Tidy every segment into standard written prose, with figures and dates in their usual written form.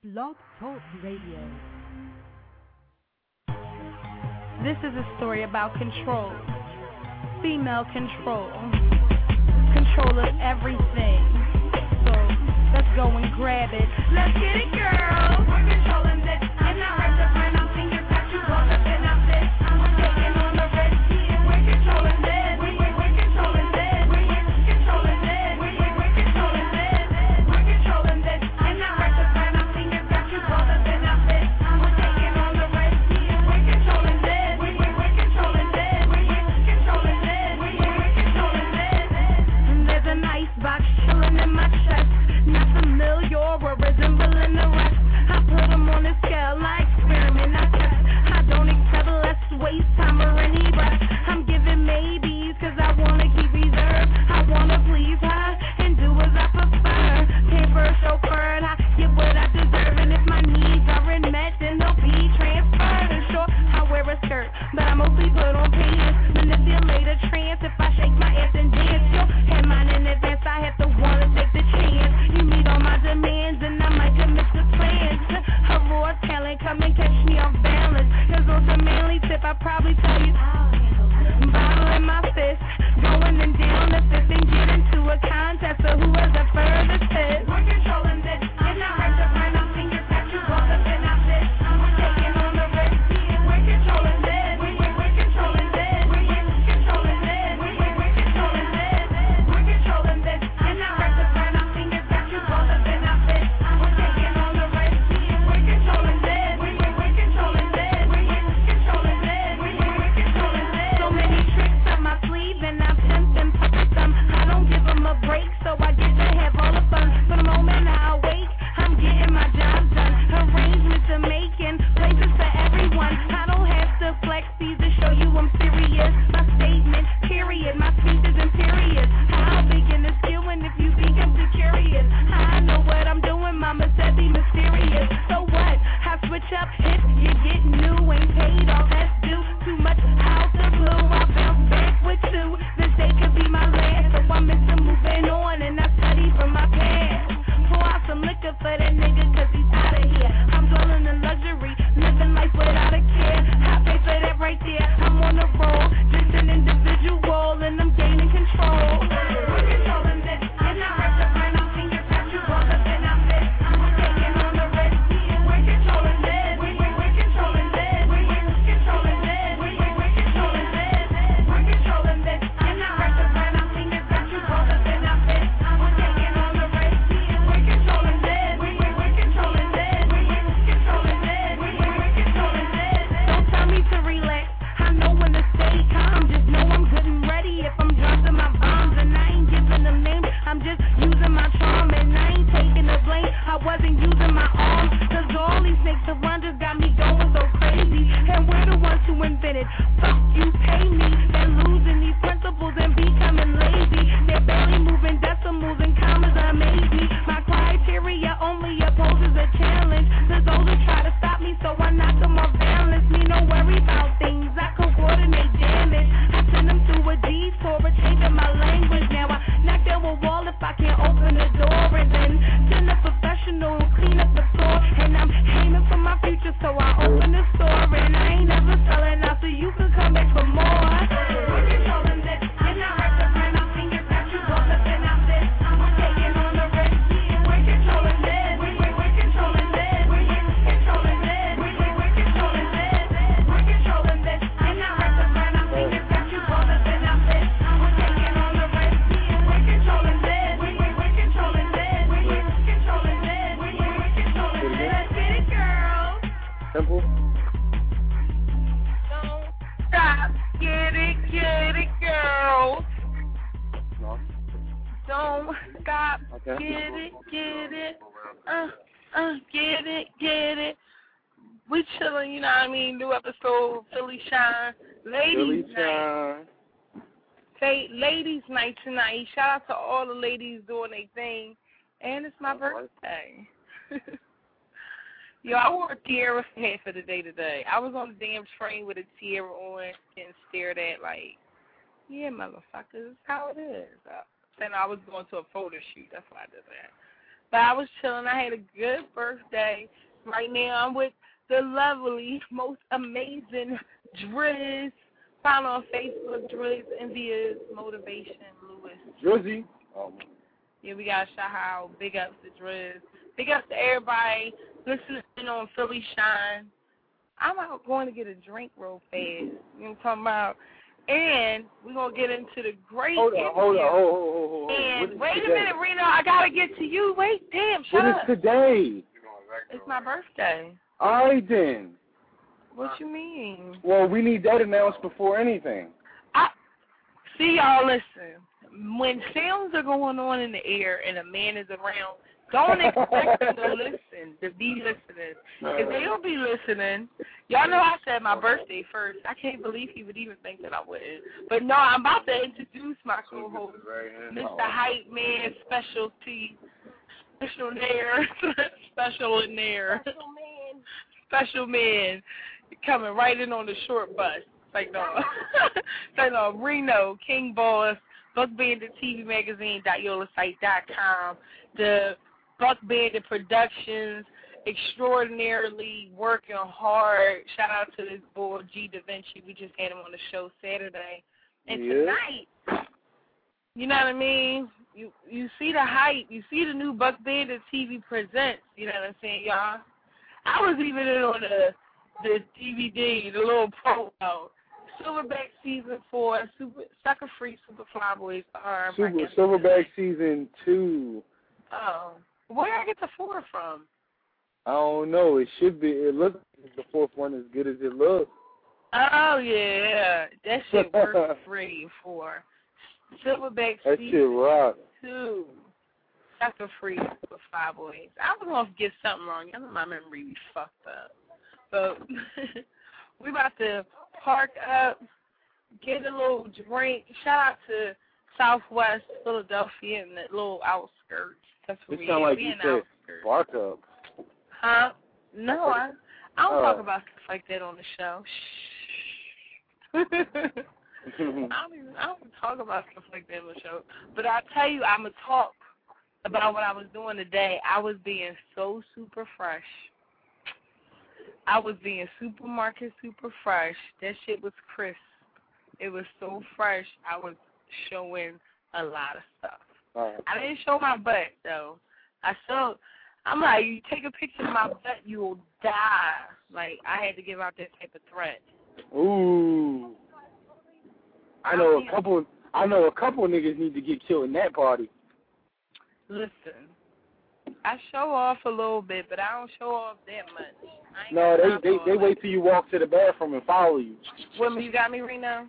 Blog Talk Radio. This is a story about control. Female control. Control of everything. So let's go and grab it. Let's get it, girl. We're controlling this. I'm not right to find out fingers got you both up in our fist. We're taking on the red sea. We're controlling this. We're controlling this. We're controlling this. We're controlling this. We're controlling this. I'm not right to find out fingers got you both up in our fist. We're taking on the red sea. We're controlling this. We're controlling this. We're controlling this. We're controlling this. And there's an icebox chilling in my chest. Not familiar or resembling the rest. I put them on a scale, I experiment, I test. I don't accept less waste time or any rest. I'm giving maybes cause I wanna keep reserve. I wanna please her and do as I prefer. Paper chauffeured, I get what I deserve. And if my needs aren't met, then they'll be transferred. And sure, I wear a skirt, but I mostly put on pants. Manipulate a trance if I shake my ass and dance. You'll have mine in advance, I have to wanna take the chance. You meet all my demands and I might commit to plans. A raw talent, come and catch me off balance. Cause on the manly tip, I probably tell you bottle in my fist, going and down the fifth and get into a contest of who has the furthest hit. We're controlling this, and I heard the burn our fingers got you both up in our fist. We're taking on the red sea, we're controlling this. We're controlling this. We're controlling this. We're controlling this. We're controlling this, and I heard the burn our fingers got you both up in our fist. We're taking on the red sea, we're controlling this. We're controlling this. We're controlling this. We're controlling this. So many tricks up my sleeve, and I've pimped and pumped them. I don't give them a break, so I get to have all the fun. For the moment I awake, I'm getting my job done. Arrangements are making places for everyone. I don't have to flex these to show you I'm serious. My statement, period. My speech is imperious. How big in the skewing if you think I'm too curious? I know what I'm doing, mama said be mysterious. So what? I switch up if you get new, ain't paid off, that's due. Too much out the blue, I bounce back with two. This day could be my last, so I'm into moving on and I study from my past. Pour out some liquor for that nigga cause he's out of here. I'm dwelling in luxury, living life without a care. I pay for that right there, I'm on the roll. Just an individual and I'm gaining control. We're controlling this, and I rep the burn our fingers got you both up in our fist. We're taking on the red sea, we're controlling this. We're controlling this. We're controlling this. We're controlling this. We're controlling this, and I rep the burn our fingers got you both up in our fist. We're taking on the red sea, we're controlling this. We're controlling this. We're controlling this. We're controlling this. Don't tell me to relax, I know when to stay calm. Just know I'm good and ready if I'm dropping my bombs. And I ain't giving them names, I'm just using my charm. And I ain't taking the blame, I wasn't using my arms. Cause all these snakes around just got me going so crazy. And we're the ones who invented, fuck you, pay me. They're losing these principles and becoming lazy. They're barely moving decimals and commas amaze me. My criteria only opposes a challenge. There's those who try to stop me, so I knock them off balance. Me no worry about things, I can coordinate damage. I send them through a detour, a change in my language. Now I knock down a wall if I can't open the door. And then send a professional and clean up the floor. And I'm aiming for my future, so I open the store. And I ain't never selling out, so you can come back for more. We're controlling this, and I rep the burn our fingers got you both up in our fist. We're taking on the red sea, we're controlling this. We're controlling this. We're controlling this. We're controlling this. We're controlling this, and I rep the burn our fingers got you both up in our fist. We're taking on the red sea, we're controlling this. We're controlling this. We're controlling this. We're controlling this. Let's get it, girl. Simple. Don't stop. Get it, girl. No. Don't stop. Okay. Get it. Get it. We chilling, you know what I mean? New episode, Philly Shine. Ladies Night. Say Ladies Night tonight. Shout out to all the ladies doing their thing. And it's my birthday. Yo, I wore a tiara hat for the day today. I was on the damn train with a tiara on and stared at like, yeah, motherfuckers, how it is. Then I was going to a photo shoot. That's why I did that. But I was chilling. I had a good birthday. Right now I'm with the lovely, most amazing Driz. Follow on Facebook, Driz Envious Motivation Lewis. Drizzy. Yeah, we got to shout out. Big ups to Driz. Big ups to everybody listening on Philly Shine. I'm out going to get a drink real fast. You know what I'm talking about? And we're going to get into the great Hold on. And wait a minute, Reno. I got to get to you. Wait, damn, shut up. up. What is today? It's my birthday. All right, then. What you mean? Well, we need that announced before anything. See, y'all, listen. When sounds are going on in the air and a man is around, don't expect them to listen, to be listening. Because they don't be listening. Y'all know I said my birthday first. I can't believe he would even think that I wouldn't. But no, I'm about to introduce my co-host, Mr. Hype Man Specialty, Special Man, coming right in on the short bus. Like no, Reno, King Boss, Buck Bandit TV Magazine, .yolasite.com, the Buck Bandit Productions, extraordinarily working hard. Shout out to this boy, G Da Vinci. We just had him on the show Saturday. And tonight, you know what I mean? You see the hype. You see the new Buck Bandit TV Presents. You know what I'm saying, y'all? I was even in on the DVD, the little promo. Silverback Season 4, Sucker Free Super Flyboys are. Silverback Season 2. Oh. Where did I get the 4 from? I don't know. It should be. It looks like the 4th one as good as it looks. Oh, yeah. That shit works free for Silverback Season 2. Sucker Free Super Flyboys. I was going to get something wrong. I know my memory be fucked up. But we about to park up, get a little drink. Shout out to Southwest Philadelphia and the little outskirts. That's where we sound like you said outskirts. Park up. Huh? No, I don't talk about stuff like that on the show. Shh. I don't talk about stuff like that on the show. But I tell you, I'm going to talk about what I was doing today. I was being so super fresh. I was being supermarket super fresh. That shit was crisp. It was so fresh. I was showing a lot of stuff. I didn't show my butt, though. I'm like, you take a picture of my butt, you will die. Like, I had to give out that type of threat. Ooh. I know a couple of niggas need to get killed in that party. Listen, I show off a little bit, but I don't show off that much. No, they wait till you walk to the bathroom and follow you. Women, you got me, Reno?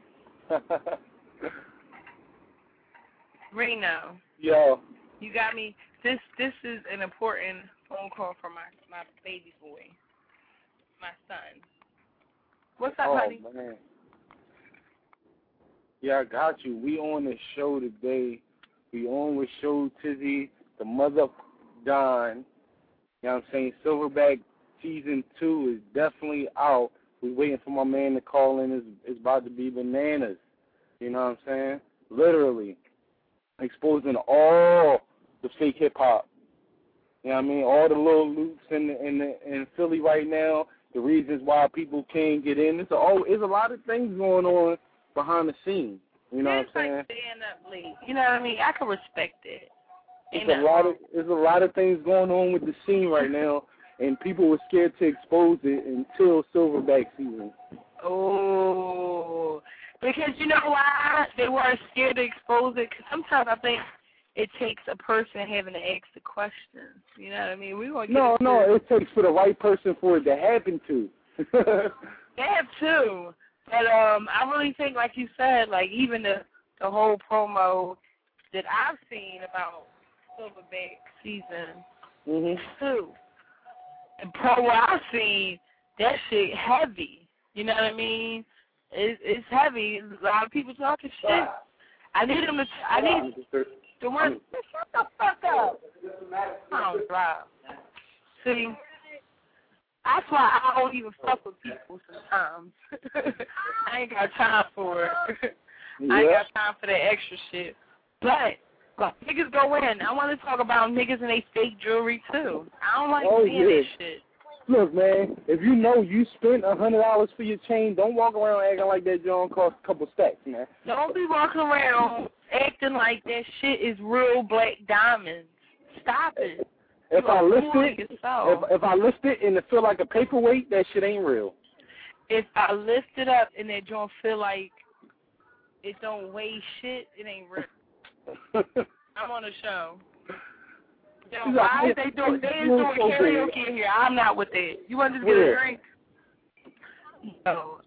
Reno. Yo. You got me. This is an important phone call for my baby boy, my son. What's up, honey? Oh, man. Yeah, I got you. We on the show today. We on with Show Tizzy, the mother Don. You know what I'm saying? Silverback Season 2 is definitely out. We waiting for my man to call in. It's about to be bananas. You know what I'm saying? Literally. Exposing all the fake hip-hop. You know what I mean? All the little loops in Philly right now, the reasons why people can't get in. There's a lot of things going on behind the scenes. You know what I'm saying? Like staying up late. You know what I mean? I can respect it. There's a lot of things going on with the scene right now, and people were scared to expose it until Silverback Season. Oh, because you know why they weren't scared to expose it? Because sometimes I think it takes a person having to ask the questions. You know what I mean? It takes for the right person for it to happen to. That too. But I really think, like you said, like even the whole promo that I've seen about Silverback Season 2, the promo I've seen, that shit heavy. You know what I mean? It's heavy. A lot of people talking shit. I need the one. Shut the fuck up. Oh, wow. See, that's why I don't even fuck with people sometimes. I ain't got time for it. I ain't got time for that extra shit. But Niggas go in. I want to talk about niggas and they fake jewelry, too. I don't like seeing that shit. Look, man, if you know you spent $100 for your chain, don't walk around acting like that joint cost a couple stacks, man. Don't be walking around acting like that shit is real black diamonds. Stop it. If I list it and it feel like a paperweight, that shit ain't real. If I lift it up and that joint feel like it don't weigh shit, it ain't real. I'm on a show. Yo, why they doing karaoke in here? I'm not with that. You want to just get a drink? No.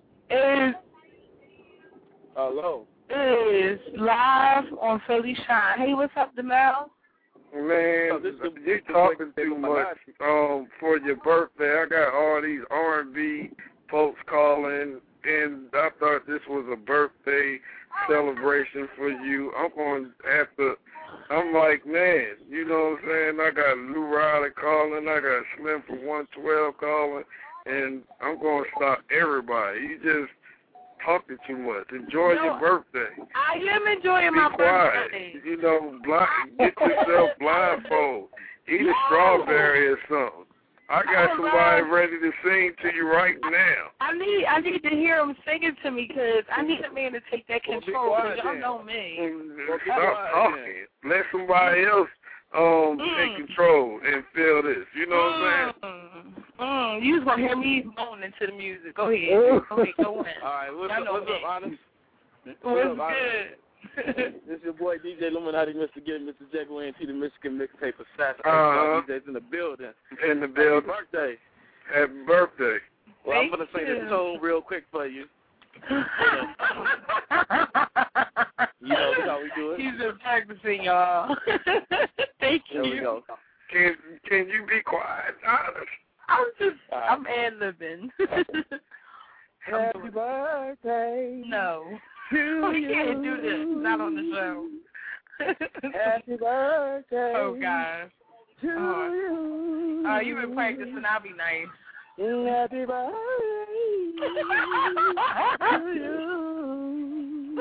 Hello. It is live on Philly Shine. Hey, what's up, DeMel? Man, you talking too much for your birthday. I got all these R&B folks calling, and I thought this was a birthday celebration for you. I'm like, man, you know what I'm saying? I got Lou Riley calling, I got Slim from 112 calling, and I'm going to stop everybody. You just talking too much. Enjoy your birthday. I am enjoying my birthday. You know, get yourself blindfold. Eat a strawberry or something. I got somebody ready to sing to you right now. I need to hear him singing to me because I need a man to take that control because y'all know me. Stop talking. Let somebody else take control and feel this. You know what I'm saying? You just want to hear me moaning to the music. Go ahead. Go in. All right, what's up, Honest? What's good? This is your boy DJ Illuminati, Mr. Get Mr. Jekyll and T, the Michigan Mixtape Assassin. DJ's in the building. In the building. Happy birthday. Happy birthday. Well, I'm going to sing this song real quick for you. You know how we do it. He's been practicing, y'all. Thank you. There we go. Can you be quiet, Honest? I'm ad-libbing. Happy birthday. No. We can't do this. Not on the show. Happy birthday. Oh, gosh. To you. You've been practicing. I'll be nice. Happy birthday to you.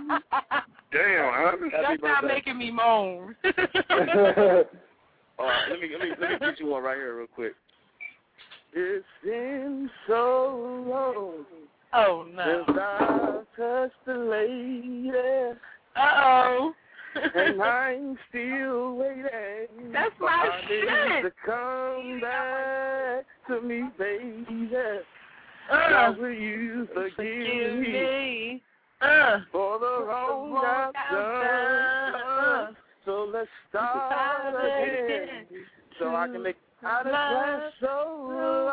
Damn, Honest. That's not making me moan. All right, let me get you one right here real quick. It's been so long. Oh, no. Since I touched the lady. Uh-oh. And I'm still waiting. That's my shit. To come back to me, baby. Will you forgive me for the wrong I've done? So let's start again. So I can make out of last so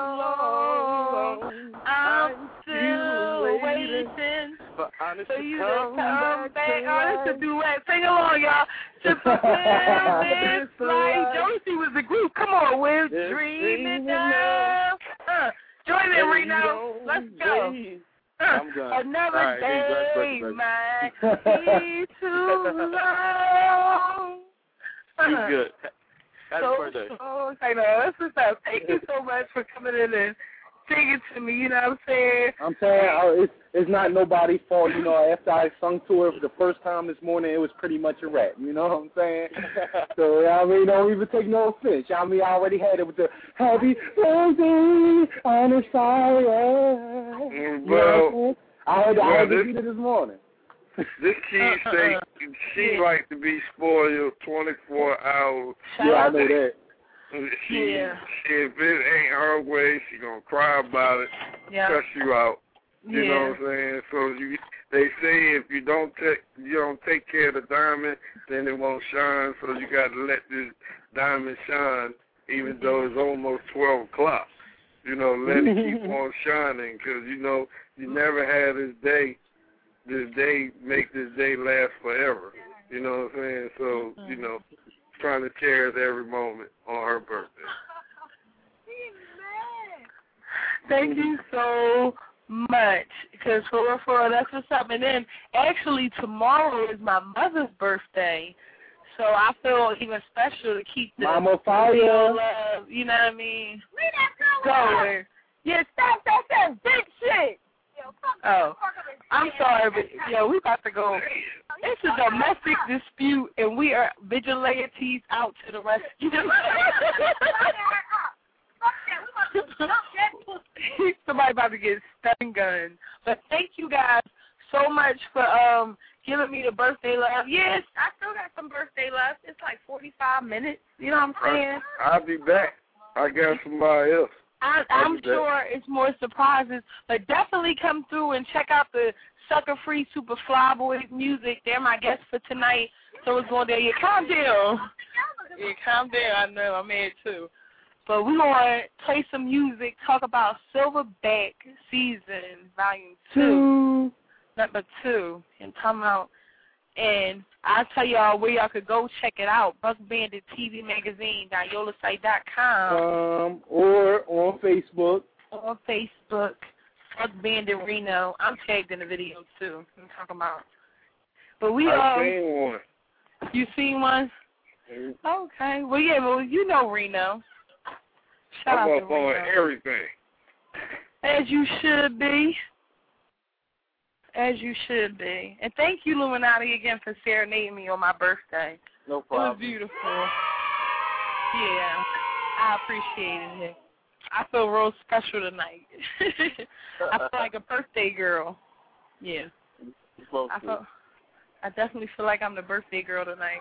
long. I'm still waiting for you to come back. Oh, this is a duet. Sing along, y'all. To fulfill this life. Josie was the group. Come on, we're dreaming now. Join in, Reno. Let's go. I'm good. Another day might be too long. You good. Happy birthday. I know. That's what's up. Thank you so much for coming in and singing to me. You know what I'm saying? I'm saying it's not nobody's fault. You know, after I sung to her for the first time this morning, it was pretty much a rap. You know what I'm saying? So, I mean, don't even take no offense. I mean, I already had it with the happy birthday on the fire. Well, I heard it this morning. This cheese steak, she like to be spoiled 24 hours. Yeah, I know that. If it ain't her way, she gonna cry about it, cuss you out. You know what I'm saying? So they say if you don't take care of the diamond, then it won't shine. So you got to let this diamond shine, even though it's almost 12 o'clock. You know, let it keep on shining, because you know you never had this day make this day last forever. You know what I'm saying? So you know, trying to cherish every moment on her birthday. Thank you so much, because for real, that's what's up. And then, actually, tomorrow is my mother's birthday, so I feel even special to keep the Mama Fire. Love, you know what I mean? Going. Yeah, stop that big shit. Oh, I'm sorry, but, we about to go. It's a domestic dispute, and we are vigilantes out to the rescue. Somebody about to get stun gunned. But thank you guys so much for giving me the birthday love. Yes, I still got some birthday love. It's like 45 minutes. You know what I'm saying? I'll be back. I got somebody else. I'm sure it's more surprises, but definitely come through and check out the Sucker Free Super Flyboys music. They're my guests for tonight, so it's going there. Yeah, calm down. Yeah, calm down. I know, I'm mad too. But we're going to play some music, talk about Silverback Season Volume 2, number 2, and come out. And I'll tell y'all where y'all could go check it out, buckbandittvmagazine.yolasite.com. Or on Facebook. On Facebook, Buck Bandit Reno. I'm tagged in the video, too. I'm talking about. But we I've seen one. You seen one? Mm-hmm. Okay. Well, yeah, well, you know Reno. Shout out to I'm up on everything. As you should be. As you should be. And thank you, Illuminati, again for serenading me on my birthday. No problem. It was beautiful. Yeah, I appreciated it. I feel real special tonight. I feel like a birthday girl. Yeah. I definitely feel like I'm the birthday girl tonight.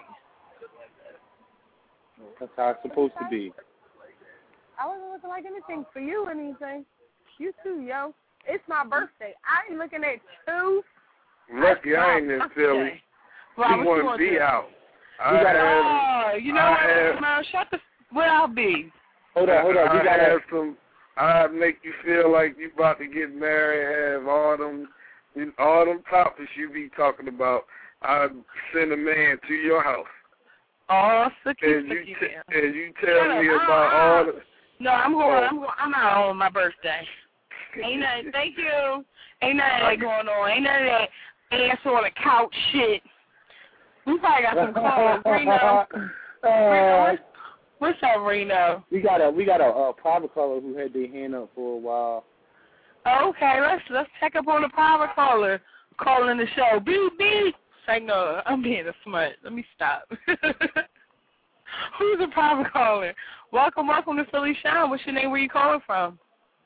That's how it's supposed to be. I wasn't looking like anything for you or anything. You too, yo. It's my birthday. I ain't looking at you. Lucky I ain't in Philly. Well, you want to be out. You know what, man? Shut the... Where I'll be. Hold on. You gotta have some... I make you feel like you about to get married, have all them topics you be talking about. I send a man to your house. Oh, and you tell me about all the... No, I'm out on my birthday. Ain't nothing, thank you. Ain't nothing going on. Ain't none of that ass on the couch shit. We probably got some calls. Reno. What's up, Reno? We got a private caller who had their hand up for a while. Okay, let's check up on the private caller calling the show. Beep beep. Say no, I'm being a smut. Let me stop. Who's the private caller? Welcome to Philly Shine. What's your name? Where you calling from?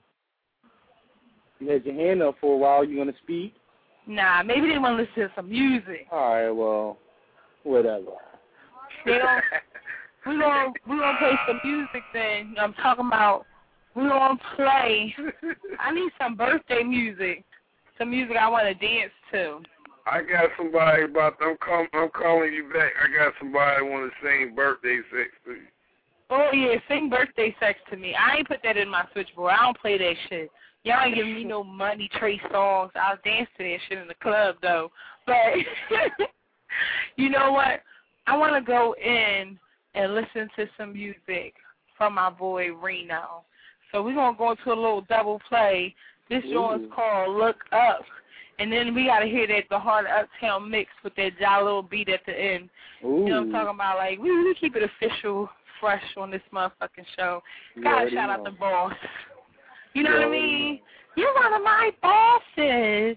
You had your hand up for a while. You want to speak? Nah, maybe they want to listen to some music. All right, well, whatever. We're gonna play some music then. I'm talking about we're gonna play. I need some birthday music. Some music I want to dance to. I got somebody I'm calling you back. I got somebody want to sing birthday sex to you. Oh yeah, sing birthday sex to me. I ain't put that in my switchboard. I don't play that shit. Y'all ain't giving me no Money Trace songs. I'll dance to that shit in the club though. But you know what? I want to go in and listen to some music from my boy Reno. So we're gonna go into a little double play. This joint's called Look Up. And then we got to hear that the Heart of Uptown mix with that jolly little beat at the end. Ooh. You know what I'm talking about? Like, we keep it official, fresh on this motherfucking show. Gotta shout out the boss. You know what I mean? You're one of my bosses.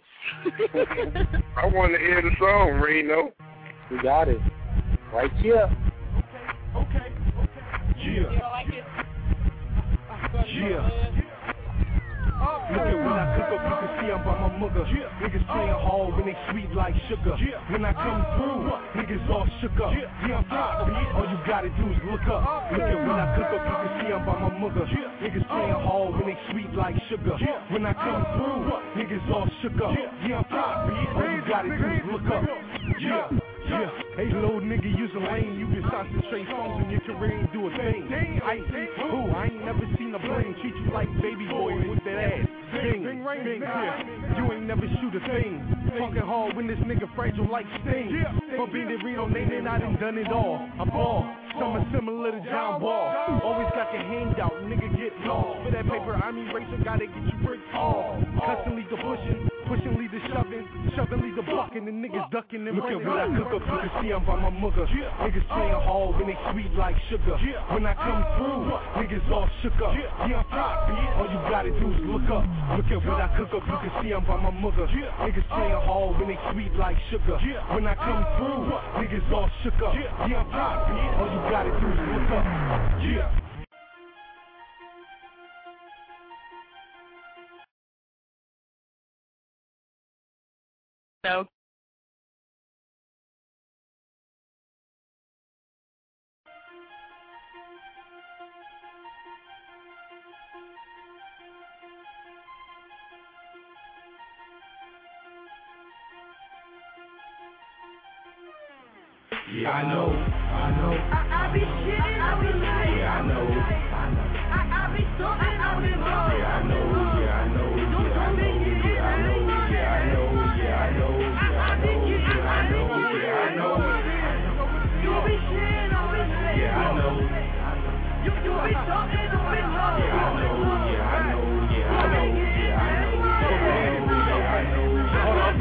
I want to hear the song, Reno. We got it. Right here. Okay. Yeah. You don't like it? Yeah. Look at when I cook up, you can see I'm by my mugger. Niggas playing hard when they sweet like sugar. When I come through, niggas all shook up. Yeah, I'm fly, all you gotta do is look up. Look at when I cook up, you can see I'm by my mugger. Niggas playing hard when they sweet like sugar. When I come through, niggas all shook up. Yeah, I'm fly, all you gotta do is look up. Yeah. Hey, little nigga, use a lane. You can concentrate phones in your career and do a thing. I ain't never seen a brain treat you like baby boy with that ass. Bing, yeah. You ain't never shoot a thing. Talking hard when this nigga fragile like Sting. But being the Reno name, I done done it all. A ball, something similar to John Ball. Always got your hand out, nigga get lost. For that paper, I'm eraser, gotta get you brick all. Constantly the pushing lead the shoving leaves a bucking, the niggas ducking and running. Look at what I cook up, you can see I'm by my mugger. Niggas playing hard when they sweet like sugar. When I come through, niggas all shook up. Yeah, I'm fly, bitch. All you gotta do is look up. Look at what I cook up, you can see I'm by my mugger. Niggas playing hard when they sweet like sugar. When I come through, niggas all shook up. Yeah, I'm fly, bitch. All you gotta do is look up. Yeah. No. Yeah, I know. I be shitting, I be lying. Yeah, I know. I be something, I be wrong. Yeah, I know. Don't tell me you did. Yeah, I know. You be shitting, I be lying. Yeah, I know. You be something, I be wrong. Yeah, I know. Hold up,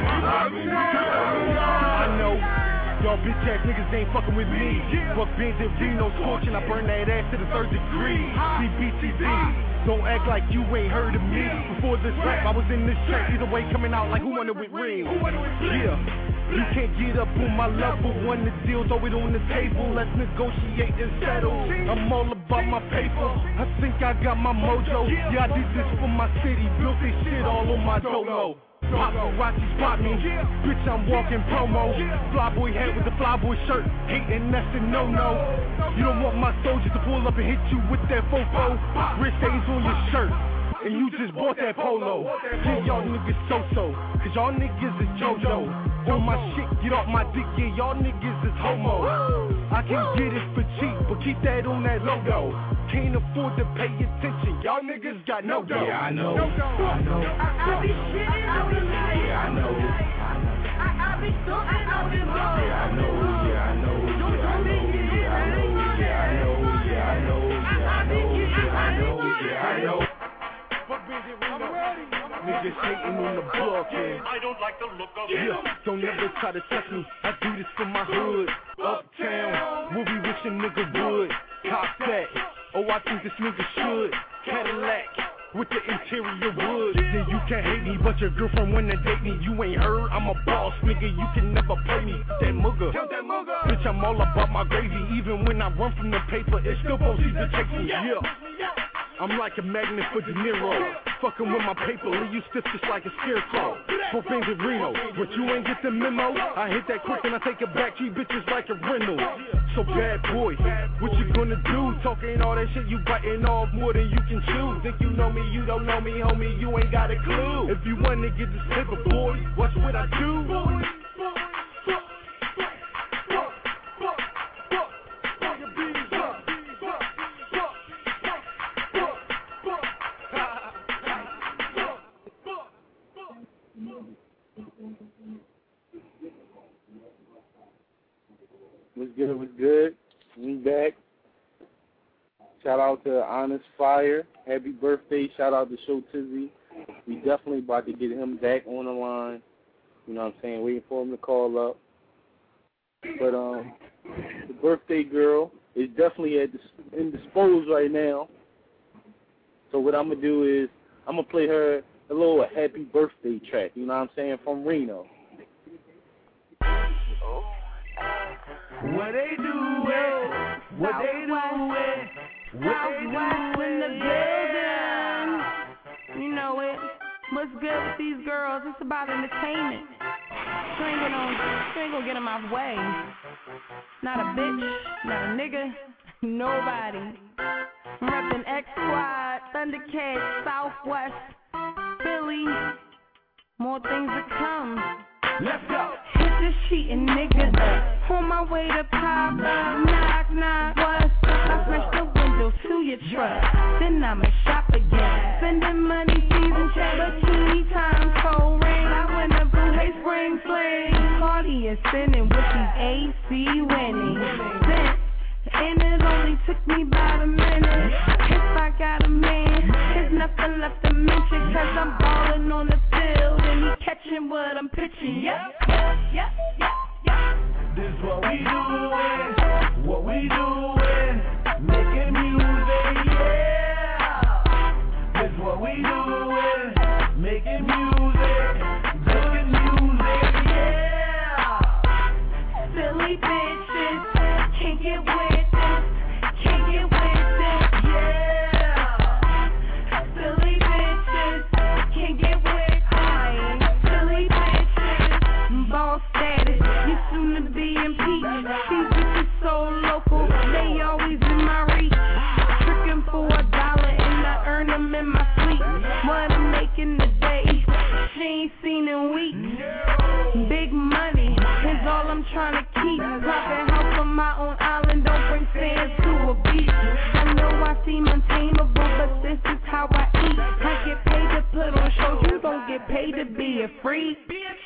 I know. Y'all bitch ass niggas ain't fucking with me. Fuck Benz and Reno, scorching, I burn that ass to the 3rd degree. CBTV, don't act like you ain't heard of me. Before this rap, I was in this track, either way coming out like who wanted with Ring. Yeah, you can't get up on my level. One the deal, throw it on the table. Let's negotiate and settle. I'm all about my paper. I think I got my mojo. Yeah, I did this for my city. Built this shit all on my dolo. Paparazzi spot me, bitch I'm walking promo. Flyboy hat with the flyboy shirt, hating that's a no-no. You don't want my soldiers to pull up and hit you with that fofo. Wrist stains on your shirt, and you just bought that polo. Yeah, y'all niggas so-so, cause y'all niggas is JoJo. On my shit, get off my dick, yeah, y'all niggas is homo. I can get it for cheap, but keep that on that logo. Can't afford to pay attention, y'all niggas got no dough. Yeah, I know. I be shitting, I be lying. Yeah, I know. I be something, I be wrong. Yeah, I know. Don't tell me you did. I know. Niggas hating on the block, yeah. I don't like the look of Yeah, don't ever try to touch me. I do this for my hood. Uptown, where we wish a nigga would. Top that. Oh, I think this nigga should. Cadillac with the interior wood. Yeah, you can hate me, but your girlfriend wanna date me. You ain't heard, I'm a boss, nigga. You can never play me. That mugger. Bitch, I'm all about my gravy. Even when I run from the paper, it still proceeds to chase me. Yeah. I'm like a magnet for De Niro. Fucking with my paper, leave you stiff just like a scarecrow. For things in Reno, but you ain't get the memo. I hit that quick and I take it back, treat bitches like a rental. So bad boy, what you gonna do? Talking all that shit, you biting off more than you can chew. Think you know me, you don't know me, homie, you ain't got a clue. If you wanna get this paper, boy, watch what I do. What's good? We back. Shout out to Honest Fire. Happy birthday. Shout out to Show Tizzy. We definitely about to get him back on the line. You know what I'm saying? Waiting for him to call up. But the birthday girl is definitely indisposed right now. So what I'm going to do is I'm going to play her a little happy birthday track. You know what I'm saying? From Reno. What they doing? What they doing? What they doing in the building? You know it. What's good with these girls? It's about entertainment. She ain't gonna get in my way. Not a bitch, not a nigga, nobody. I'm reppin' X Squad, Thundercats, Southwest, Philly. More things to come. Let's go. Hit the sheet and niggas up. On my way to pop. Knock, knock, what's up? I smash the window to your truck. Then I'ma shop again. Spending money, season check. Bikini time, cold rain. I win a blue hay spring fling. Party and spinning with these AC winning. And it only took me about a minute. If I got a man, there's nothing left to mention. Cause I'm ballin' on the field. and he catching what I'm pitching. Yep, yep, yep, yep, yep. This what we doing, what we doing, making music, yeah. This what we doing, making music, good music, yeah. Silly bitches can't get with this, can't get with this, yeah. Silly bitches can't get with this, silly bitches. Ball status, you soon to be impeached. These bitches so local, they always in my reach. Tricking for $1 and I earn them in my sleep. What I'm making today, she ain't seen in weeks. Big money is all I'm trying to keep. Private house on my own island, don't bring sand to a beach. I know I seem untamable, but this is how I eat. I get paid to put on shows, you don't get paid to be a freak.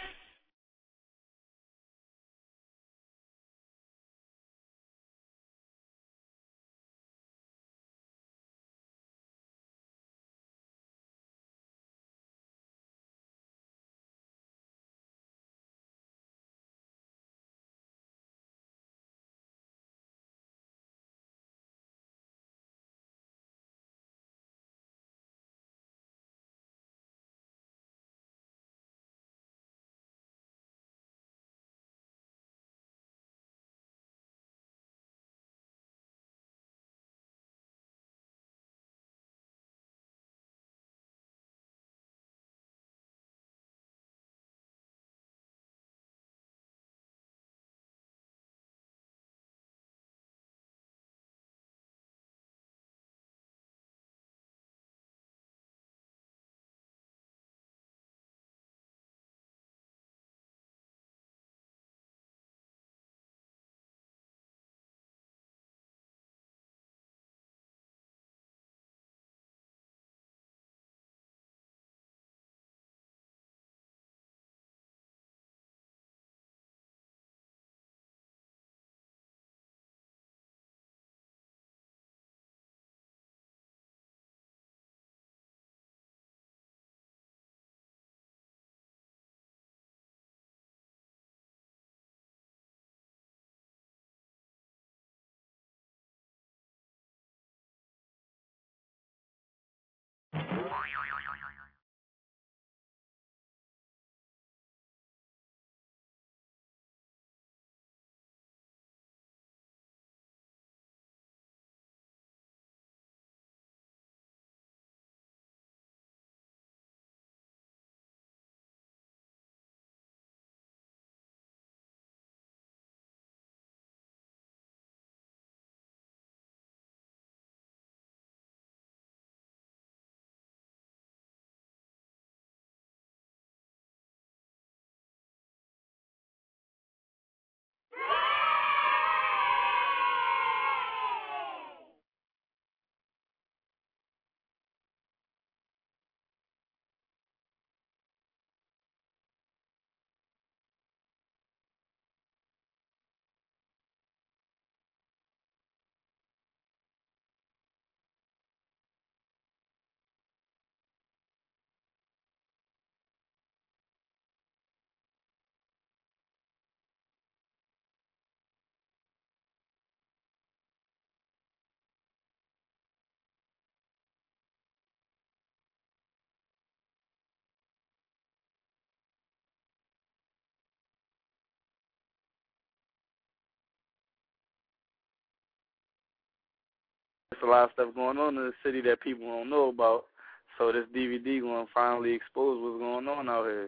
There's a lot of stuff going on in the city that people don't know about. So this DVD going to finally expose what's going on out here.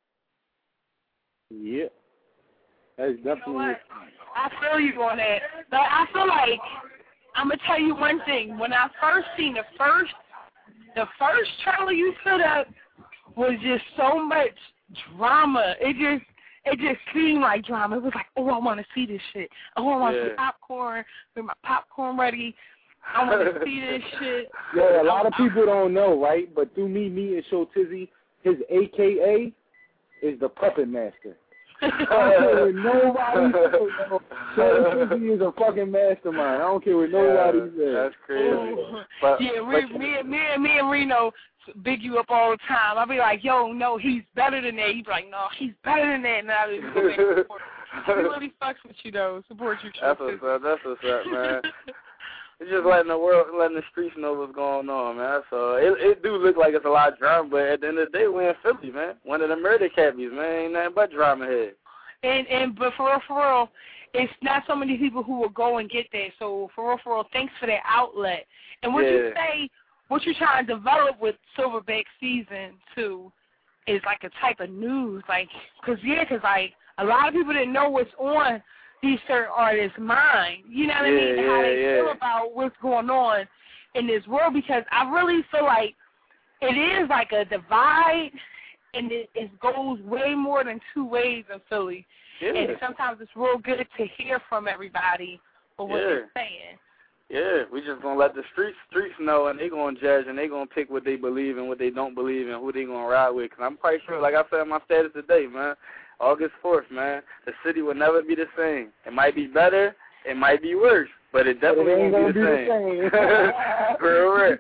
Yeah. That's definitely. You know what? I feel you on that. But I feel like, I'm going to tell you one thing. When I first seen the first trailer you put up was just so much drama. It just seemed like drama. It was like, oh, I want to see this shit. Oh, I want to see popcorn. With my popcorn ready. I want to see this shit. Yeah, a lot of people don't know, right? But through me and Show Tizzy, his AKA is the Puppet Master. I don't care what nobody says. Tizzy is a fucking mastermind. I don't care what nobody says. That's crazy. But, me and Reno big you up all the time. I'll be like, yo, no, he's better than that. He'd be like, no, he's better than that. And I'll be like, he really fucks with you, though. Support you. That's what's up, man. It's just letting the streets know what's going on, man. So it do look like it's a lot of drama, but at the end of the day, we're in Philly, man. One of the murder cabbies, man. Ain't nothing but drama here. But for real, it's not so many people who will go and get that. So for real, thanks for that outlet. And what you say, what you're trying to develop with Silverback Season 2 is like a type of news, like, cause like a lot of people didn't know what's on these certain artists' mind. You know what I mean? How they feel about what's going on in this world, because I really feel like it is like a divide, and it goes way more than two ways in Philly. Yeah. And sometimes it's real good to hear from everybody for what they're saying. Yeah, we just gonna let the streets know, and they gonna judge, and they gonna pick what they believe and what they don't believe, and who they gonna ride with. Cause I'm quite sure, like I said in my status today, man, August 4th, man, the city will never be the same. It might be better, it might be worse, but it definitely won't be the same. Correct.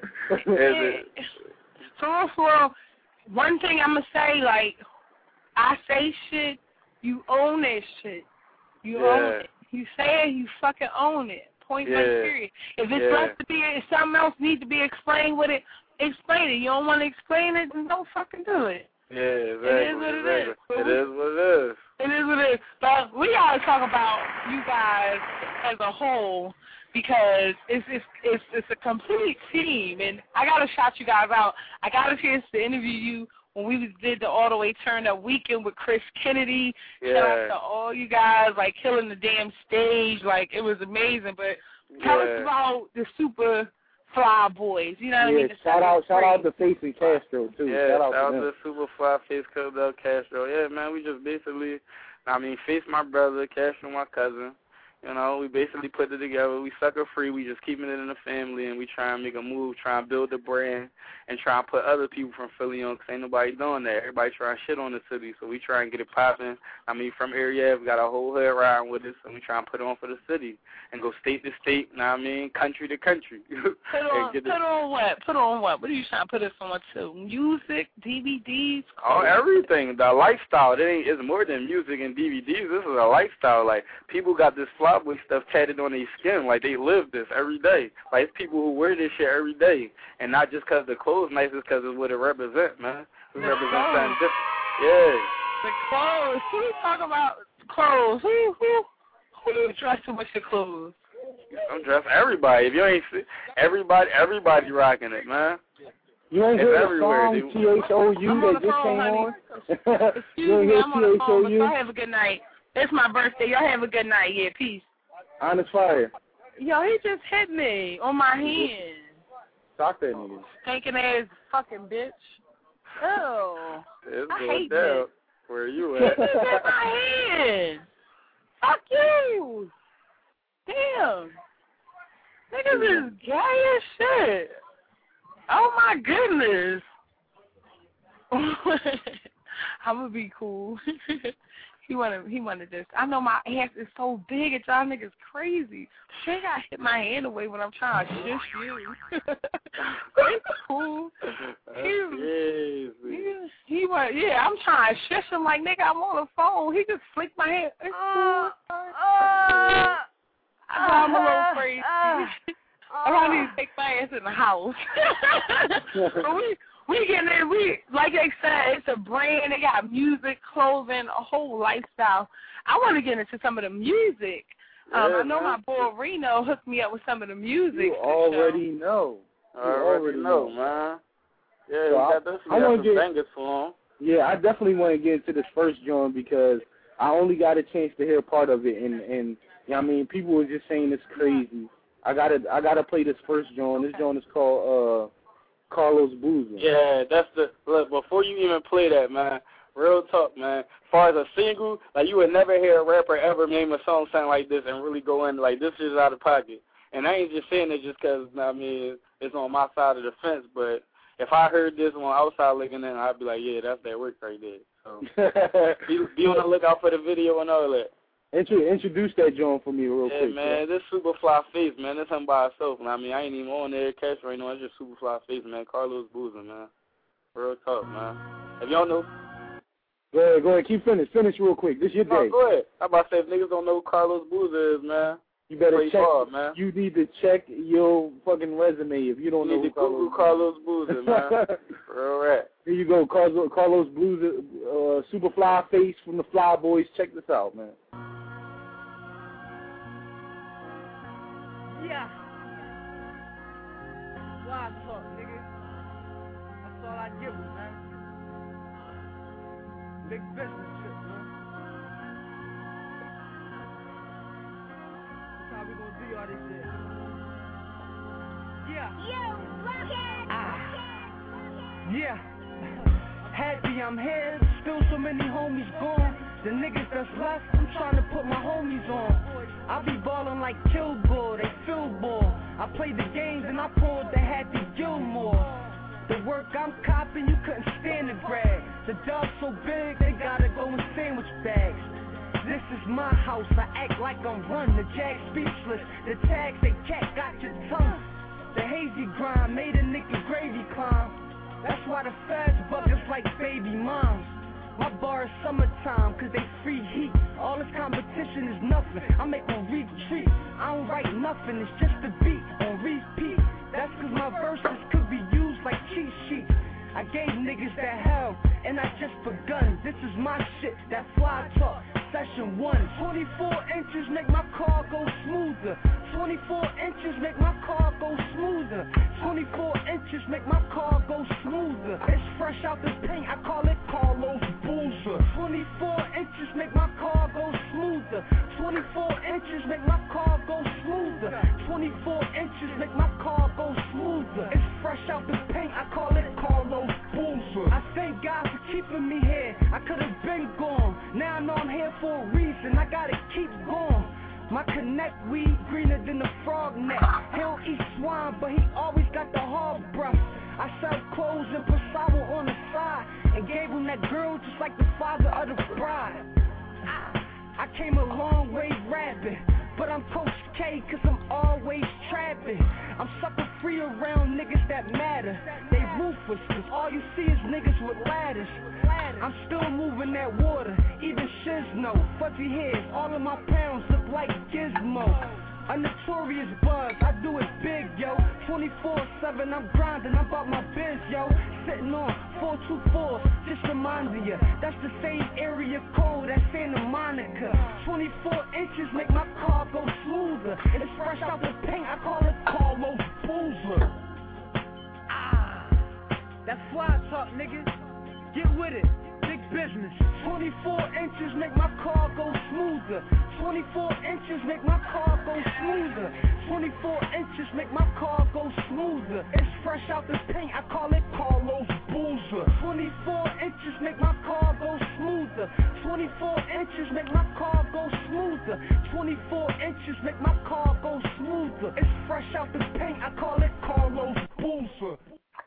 So, one thing I'm gonna say, like, I say shit, you own that shit. You own it. You say it, you fucking own it. Point blank period. If it's left to be, if something else needs to be explained with it, explain it. You don't want to explain it, then don't fucking do it. Yeah, exactly. It is what it is. It is what it is. It is what it is. But we gotta talk about you guys as a whole, because it's a complete team, and I gotta shout you guys out. I got a chance to interview you when we did the All the Way Turned Up weekend with Chris Kennedy. Shout out to all you guys, like, killing the damn stage. Like, it was amazing. But tell us about the Super Fly Boys. You know what I mean? Shout out to Face and Castro, too. Yeah, shout out to Super Fly, Face, Del Castro. Yeah, man, we just basically, Face my brother, Castro my cousin. You know, we basically put it together. We sucker free. We just keeping it in the family, and we try and make a move, try and build the brand, and try and put other people from Philly on, because ain't nobody doing that. Everybody trying to shit on the city, so we try and get it popping. From area, we got a whole hood riding with us, and we try and put it on for the city and go state to state, country to country. Put on what? Put on what? What are you trying to put us on to? Music, DVDs? Oh, everything. The lifestyle. It's more than music and DVDs. This is a lifestyle. Like, people got this Flyboy stuff tatted on their skin. Like, they live this every day. Like, it's people who wear this shit every day. And not just because the clothes nice, it's because it's what it represents, man. It represents something different. Yeah. The clothes. Who talk about clothes? Who do you dress with your clothes? I'm dressing everybody. If you ain't see, everybody rocking it, man. You ain't hear the song THOU that just came on? Excuse me, I'm on the phone, but y'all have a good night. It's my birthday. Y'all have a good night. Yeah, peace. Honest fire. Yo, he just hit me on my hand. Stop that nigga. Stinking ass fucking bitch. Ew. I hate that. Where you at? He just hit my hand. Fuck you. Damn. Niggas is gay as shit. Oh my goodness. I'm gonna be cool. He wanted this. I know my ass is so big and y'all niggas crazy. They got hit my hand away when I'm trying to shush you. It's cool. I'm trying to shush him like, nigga, I'm on the phone. He just flicked my hand. It's cool. I'm a little crazy. I need to take my ass in the house. But we getting in. Like they said, it's a brand. They got music, clothing, a whole lifestyle. I want to get into some of the music. I know my boy Reno hooked me up with some of the music. You already know. I already know, man. Yeah, so we got some bangers for him. Yeah, I definitely want to get into this first joint because I only got a chance to hear part of it, and you know what I mean, people were just saying it's crazy. I gotta play this first joint. This joint is called Carlos Boozer. Yeah, look, before you even play that, man, real talk, man. As far as a single, like, you would never hear a rapper ever name a song sound like this and really go in like this is out of pocket. And I ain't just saying it just because, it's on my side of the fence, but if I heard this one outside looking in, I'd be like, yeah, that's that work right there. So be on the lookout for the video and all that. Introduce that joint for me real quick. Yeah, man, this Superfly Face, man, this him by himself. I mean, I ain't even on there cash right now. It's just Superfly Face, man. Carlos Boozer, man. Real talk, man. If y'all know. Go ahead, keep finish real quick. This your day. No, go ahead. I'm about to say, if niggas don't know who Carlos Boozer is, man, you better check. Hard, man. You need to check your fucking resume if you don't know who Google Carlos Boozer, man. Real rap. Here you go, Carlos Boozer, Superfly Face from the Fly Boys. Check this out, man. Yeah. Wild talk, nigga. That's all I give them, man. Big business shit, man. That's how we gonna do all this shit. Yeah. Yeah. Happy I'm here. Still so many homies gone. The niggas that's left, I'm trying to put my homies on. I be ballin' like Kilgore, they feel ball. I played the games and I pulled the Happy Gilmore. The work I'm copping, you couldn't stand the grab. The dog's so big, they gotta go in sandwich bags. This is my house, I act like I'm run. The jag speechless, the tags they cat got your tongue. The hazy grind made a nigga gravy climb. That's why the feds buggers like baby moms. My bar is summertime, cause they free heat. All this competition is nothing, I make a retreat. I don't write nothing, it's just a beat on repeat. That's cause my verses could be used like cheat sheets. I gave niggas that hell, and I just begun. This is my shit, that fly talk, session 1. 24 inches make my car go smoother. 24 inches make my car go smoother. 24 inches make my car go smoother. It's fresh out the paint, I call it Carlos Boozer. 24 inches make my car go smoother. 24 inches make my car go smoother. 24 inches make my car go smoother. It's fresh out the paint, I call it Carlos Boozer. I thank God for keeping me here. I could have been gone. Now I know I'm here for a reason. I gotta keep going. My connect weed greener than the frog neck. He don't eat swine, but he always got the hard breath. I sell clothes and put sour on the side, and gave him that girl just like the father of the bride. I came a long way rapping, but I'm Coach K cause I'm always trapping. I'm sucker free around niggas that matter. They ruthless cause all you see is niggas with ladders. I'm still moving that water, even shiz know. Fuzzy hairs, all of my pounds look like Gizmo. A notorious buzz, I do it big, yo. 24/7, I'm grinding, I'm about my biz, yo. Sitting on 424, just reminding ya. That's the same area code as Santa Monica. 24 inches make my car go smoother. And it's fresh out the paint, I call it Carlos Boozer. That's fly talk, nigga. Get with it. Big business. 24 inches make my car go smoother. 24 inches make my car go smoother. 24 inches make my car go smoother. It's fresh out the paint, I call it Carlos Boozer. 24 inches make my car go smoother. 24 inches make my car go smoother. 24 inches make my car go smoother. It's fresh out the paint, I call it Carlos Boozer.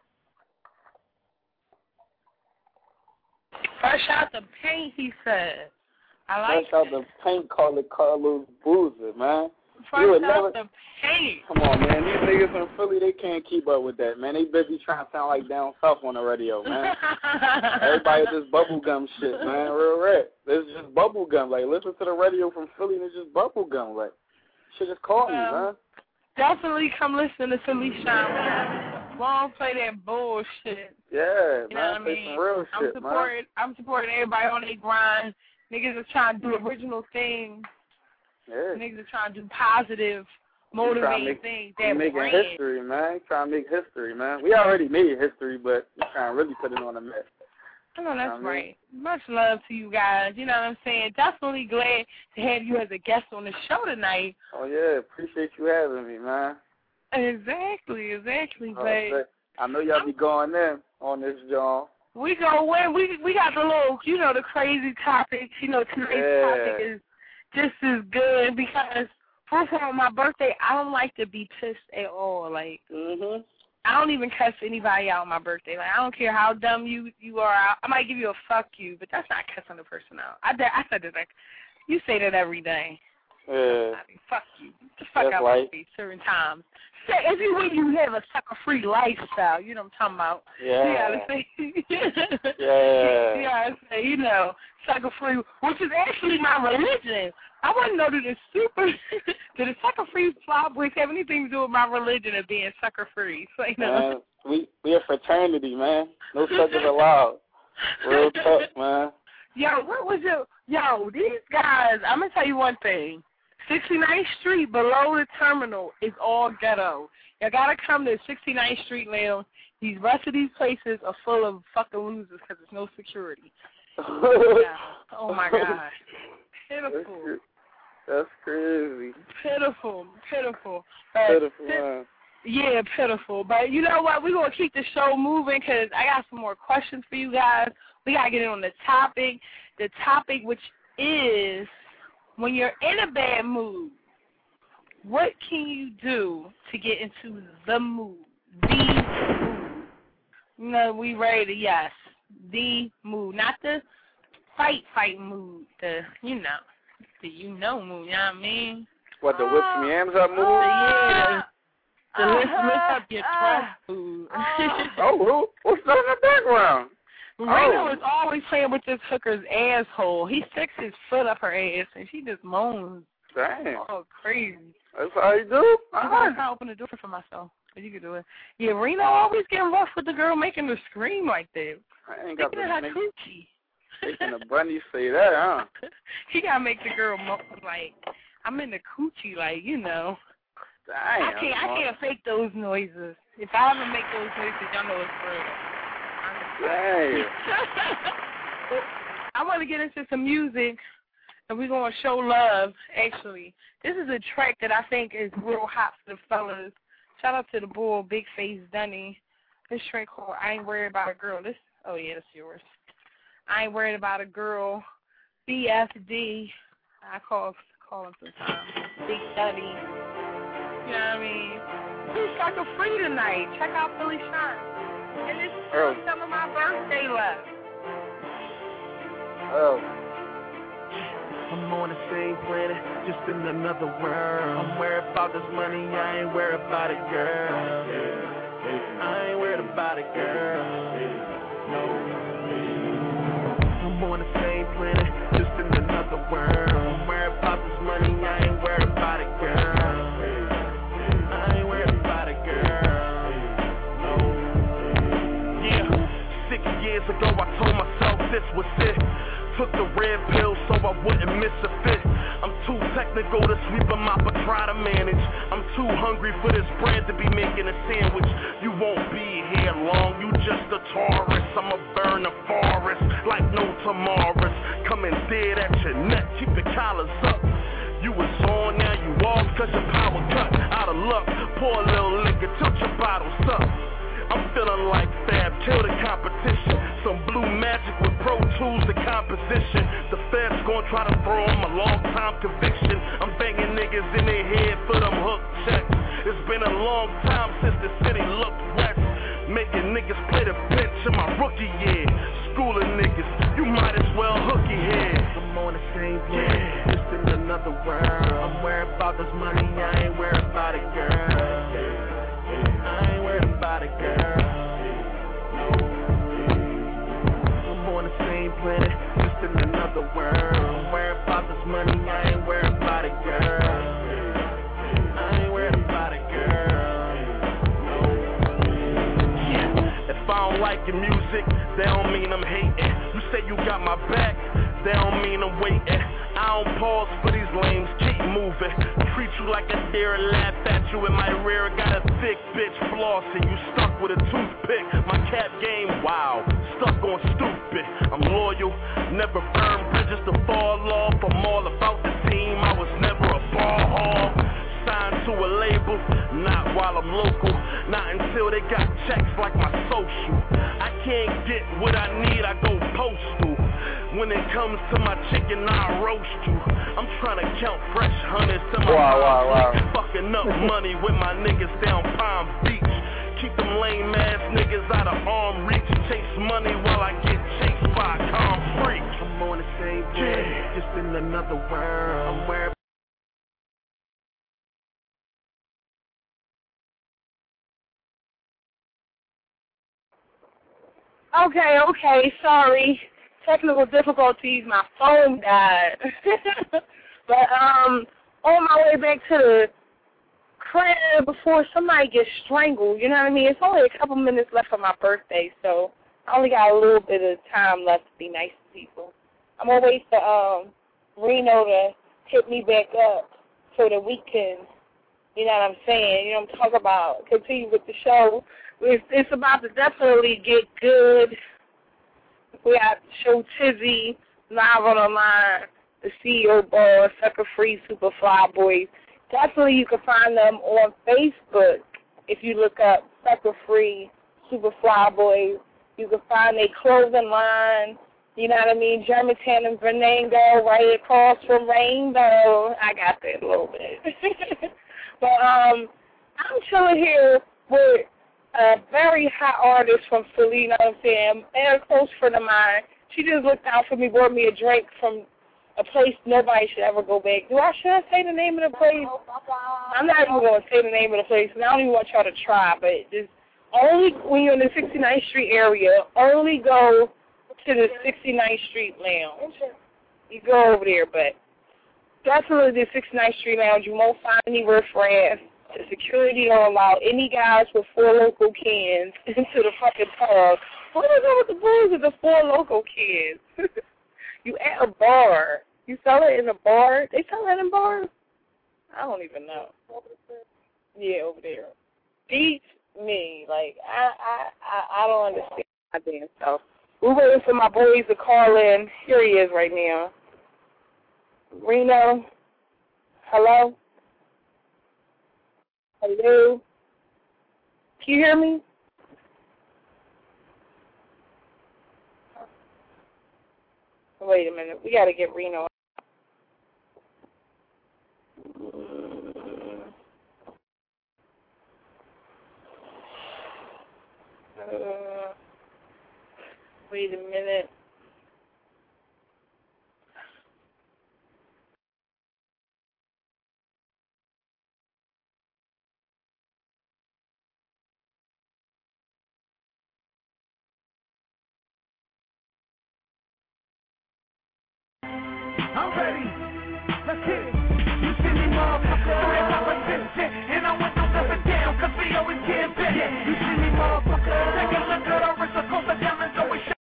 Fresh out the paint, he said. I like Fresh out the paint, call it Carlos Boozer, man. Fresh out the paint. Come on, man. These niggas from Philly, they can't keep up with that, man. They busy trying to sound like down south on the radio, man. Everybody just bubblegum shit, man. Real rap. This is just bubblegum. Like, listen to the radio from Philly and it's just bubblegum. Like, shit just call me, man. Definitely come listen to Philly Shine, man. Won't play that bullshit. Yeah, you man. Play some real shit, man. I'm supporting everybody on their grind. Niggas are trying to do original things. Yeah. Niggas are trying to do positive, motivating things. That making history, man. Trying to make history, man. We already made history, but we're trying to really put it on the map. I know that's right. Much love to you guys. You know what I'm saying? Definitely glad to have you as a guest on the show tonight. Oh, yeah. Appreciate you having me, man. Exactly. But I know y'all be going in on this, John. We go in. We got the little, the crazy topics. Today's topic is just as good because, first of all, my birthday, I don't like to be pissed at all. Like, I don't even cuss anybody out on my birthday. Like, I don't care how dumb you are. I might give you a fuck you, but that's not cussing the person out. I said that, like, you say that every day. Yeah. I mean, fuck you. Just fuck out my face certain times. If you have a sucker-free lifestyle, you know what I'm talking about. Yeah. You gotta say, yeah. You gotta say, you know, sucker-free, which is actually my religion. I wouldn't know that did the sucker-free Flower Boys have anything to do with my religion of being sucker-free? So, you know. Man, we a fraternity, man. No suckers allowed. Real talk, man. Yo, these guys, I'm going to tell you one thing. 69th Street below the terminal is all ghetto. You got to come to 69th Street now. These rest of these places are full of fucking losers because there's no security. Yeah. Oh, my God. Pitiful. That's crazy. Pitiful. Pitiful, man. Yeah, pitiful. But you know what? We're going to keep the show moving because I got some more questions for you guys. We got to get in on the topic. The topic, which is, when you're in a bad mood, what can you do to get into the mood? The mood. You know, we ready to, yes, the mood. Not the fight mood. The mood, you know what I mean? What, the whip some yams up mood? Yeah. The lift up your trust mood. What's that in the background? Reno is always playing with this hooker's asshole. He sticks his foot up her ass, and she just moans. Damn. Oh, crazy. That's how you do? I'm going to open the door for myself, but you can do it. Yeah, Reno always getting rough with the girl making her scream like that. I ain't got to make coochie. Making the bunny say that, huh? He got to make the girl like, I'm in the coochie, like, you know. Damn. I can't fake those noises. If I ever make those noises, y'all know it's real. Dang. I want to get into some music, and we're going to show love, actually. This is a track that I think is real hot for the fellas. Shout out to the boy, Big Face Dunny. This track called I Ain't Worried About a Girl. That's yours. I Ain't Worried About a Girl. BFD. I call him sometimes. Big Dunny. You know what I mean? He's sucker free tonight. Check out Philly Shine. And this is some of my birthday love. I'm on the same planet, just in another world. I'm worried about this money, I ain't worried about it, girl. I ain't worried about it, girl. No. I'm on the same planet, just in another world. I'm worried about this money, I ain't worried about it, girl. I ain't worried about it, girl. No. Yeah, 6 years ago I told myself this was it. Took the red pill so I wouldn't miss a fit. I'm too technical to sweep them up or try to manage. I'm too hungry for this bread to be making a sandwich. You won't be here long, you just a tourist. I'ma burn the forest like no tomorrows. Coming dead at your neck, keep your collars up. You was on, now you off, cause your power cut. Out of luck, pour a little liquor, tilt your bottles up. I'm feeling like Fab, kill the competition. Some blue magic with Pro Tools, the composition. The feds gon' try to throw them a long time conviction. I'm banging niggas in their head for them hook checks. It's been a long time since the city looked west. Making niggas play the bench in my rookie year. Schooling niggas, you might as well hook your head. I'm on the same page, just in another world. I'm worried about this money, I ain't worried about it, girl. I ain't worried about it, girl. I'm on the same planet, just in another world. I'm worried about this money, I ain't worried about it, girl. I ain't worried about it, girl. Yeah. If I don't like your music, that don't mean I'm hating. You say you got my back, that don't mean I'm waiting. I don't pause for these lames, keep moving. Treat you like a deer and laugh at you in my rear. Got a thick bitch flossing, you stuck with a toothpick. My cap game, wow, stuck on stupid. I'm loyal, never burn bridges to fall off. I'm all about the team, I was never a ball hog. Signed to a label, not while I'm local. Not until they got checks like my social. I can't get what I need, I go postal. When it comes to my chicken, I roast you. I'm trying to count fresh hundreds to my wow. Fucking up money with my niggas down Palm Beach. Keep them lame ass niggas out of arm reach. Chase money while I get chased by a calm freak. I'm on the same way, just in another world. I'm where Okay, sorry. Technical difficulties, my phone died. But on my way back to the crib before somebody gets strangled, you know what I mean? It's only a couple minutes left for my birthday, so I only got a little bit of time left to be nice to people. I'm going to wait for Reno to hit me back up so that we can, you know what I'm saying, you know what I'm talking about, continue with the show. It's about to definitely get good. We got Show Tizzy live on the line, the CEO boss, Sucker Free Super Fly Boys. Definitely you can find them on Facebook if you look up Sucker Free Super Fly Boys. You can find their clothing line, you know what I mean, Germantown and Venango right across from Rainbow. I got that a little bit. But I'm chilling here with a very hot artist from Philly, you know what I'm saying, and a close friend of mine. She just looked out for me, bought me a drink from a place nobody should ever go back. Should I say the name of the place? I'm not even going to say the name of the place, and I don't even want y'all to try, but just only when you're in the 69th Street area, only go to the 69th Street Lounge. You go over there, but definitely the 69th Street Lounge. You won't find any riffraff. The security don't allow any guys with 4 local cans into the fucking pub. What is it with the boys with the 4 local cans? You at a bar. You sell it in a bar? They sell it in bars? I don't even know. Yeah, over there. Beats me. Like, I don't understand my damn self. We're waiting for my boys to call in. Here he is right now. Reno? Hello? Hello? Can you hear me? Wait a minute. We got to get Reno. Wait a minute. I'm ready. Let's hit it. You see me, motherfucker, and I'm attention. And I went through up and down, cause we always get better. You see me, motherfucker, take a look at our wrist, a coast of diamonds, always shine.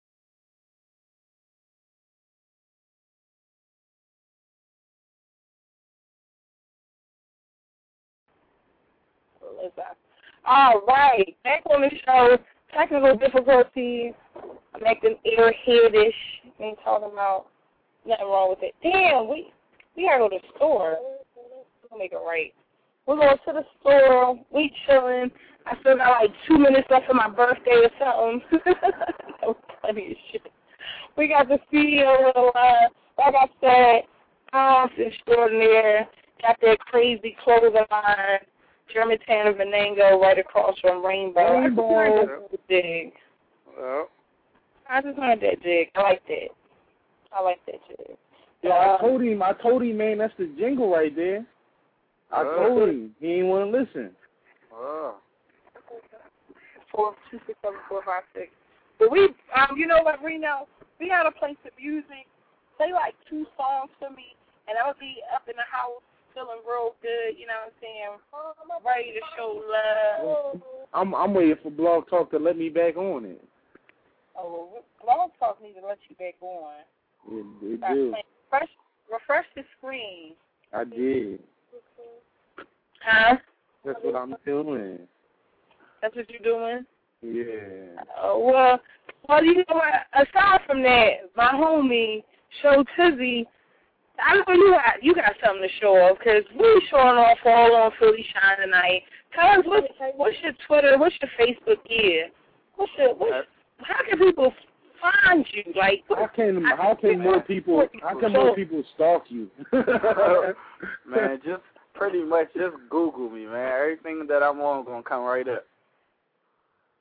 All right, back on the show. Technical difficulties. I'm acting airheadish. Ain't talking about nothing wrong with it. Damn, we gotta go to the store. We'll make it right. We're going to the store. We chilling. I still got like 2 minutes left for my birthday or something. That was funny as shit. We got the CEO with a line. Like I said, house extraordinaire. Got that crazy clothing line. Germantown and Venango right across from Rainbow. I just wanted that dig. Well, I just wanted that dig. I like that. I like that jig. Yeah, I told him, man, that's the jingle right there. I told him. He ain't want to listen. 4267456. But we, you know what, Reno? We gotta play some music. Play like 2 songs for me, and I'll be up in the house feeling real good. You know what I'm saying? Ready to show love. I'm waiting for Blog Talk to let me back on it. Oh, well, Blog Talk needs to let you back on. It do. Refresh the screen. I did. Huh? That's what I'm doing. That's what you're doing? Yeah. Well, you know what? Aside from that, my homie, Show Tizzy, I know you got something to show off because we're showing off all on Philly Shine tonight. Tell us what's your Twitter, what's your Facebook gear? How can people find you? Like, how can more people stalk you? Man, just pretty much just Google me, man. Everything that I'm on gonna come right up.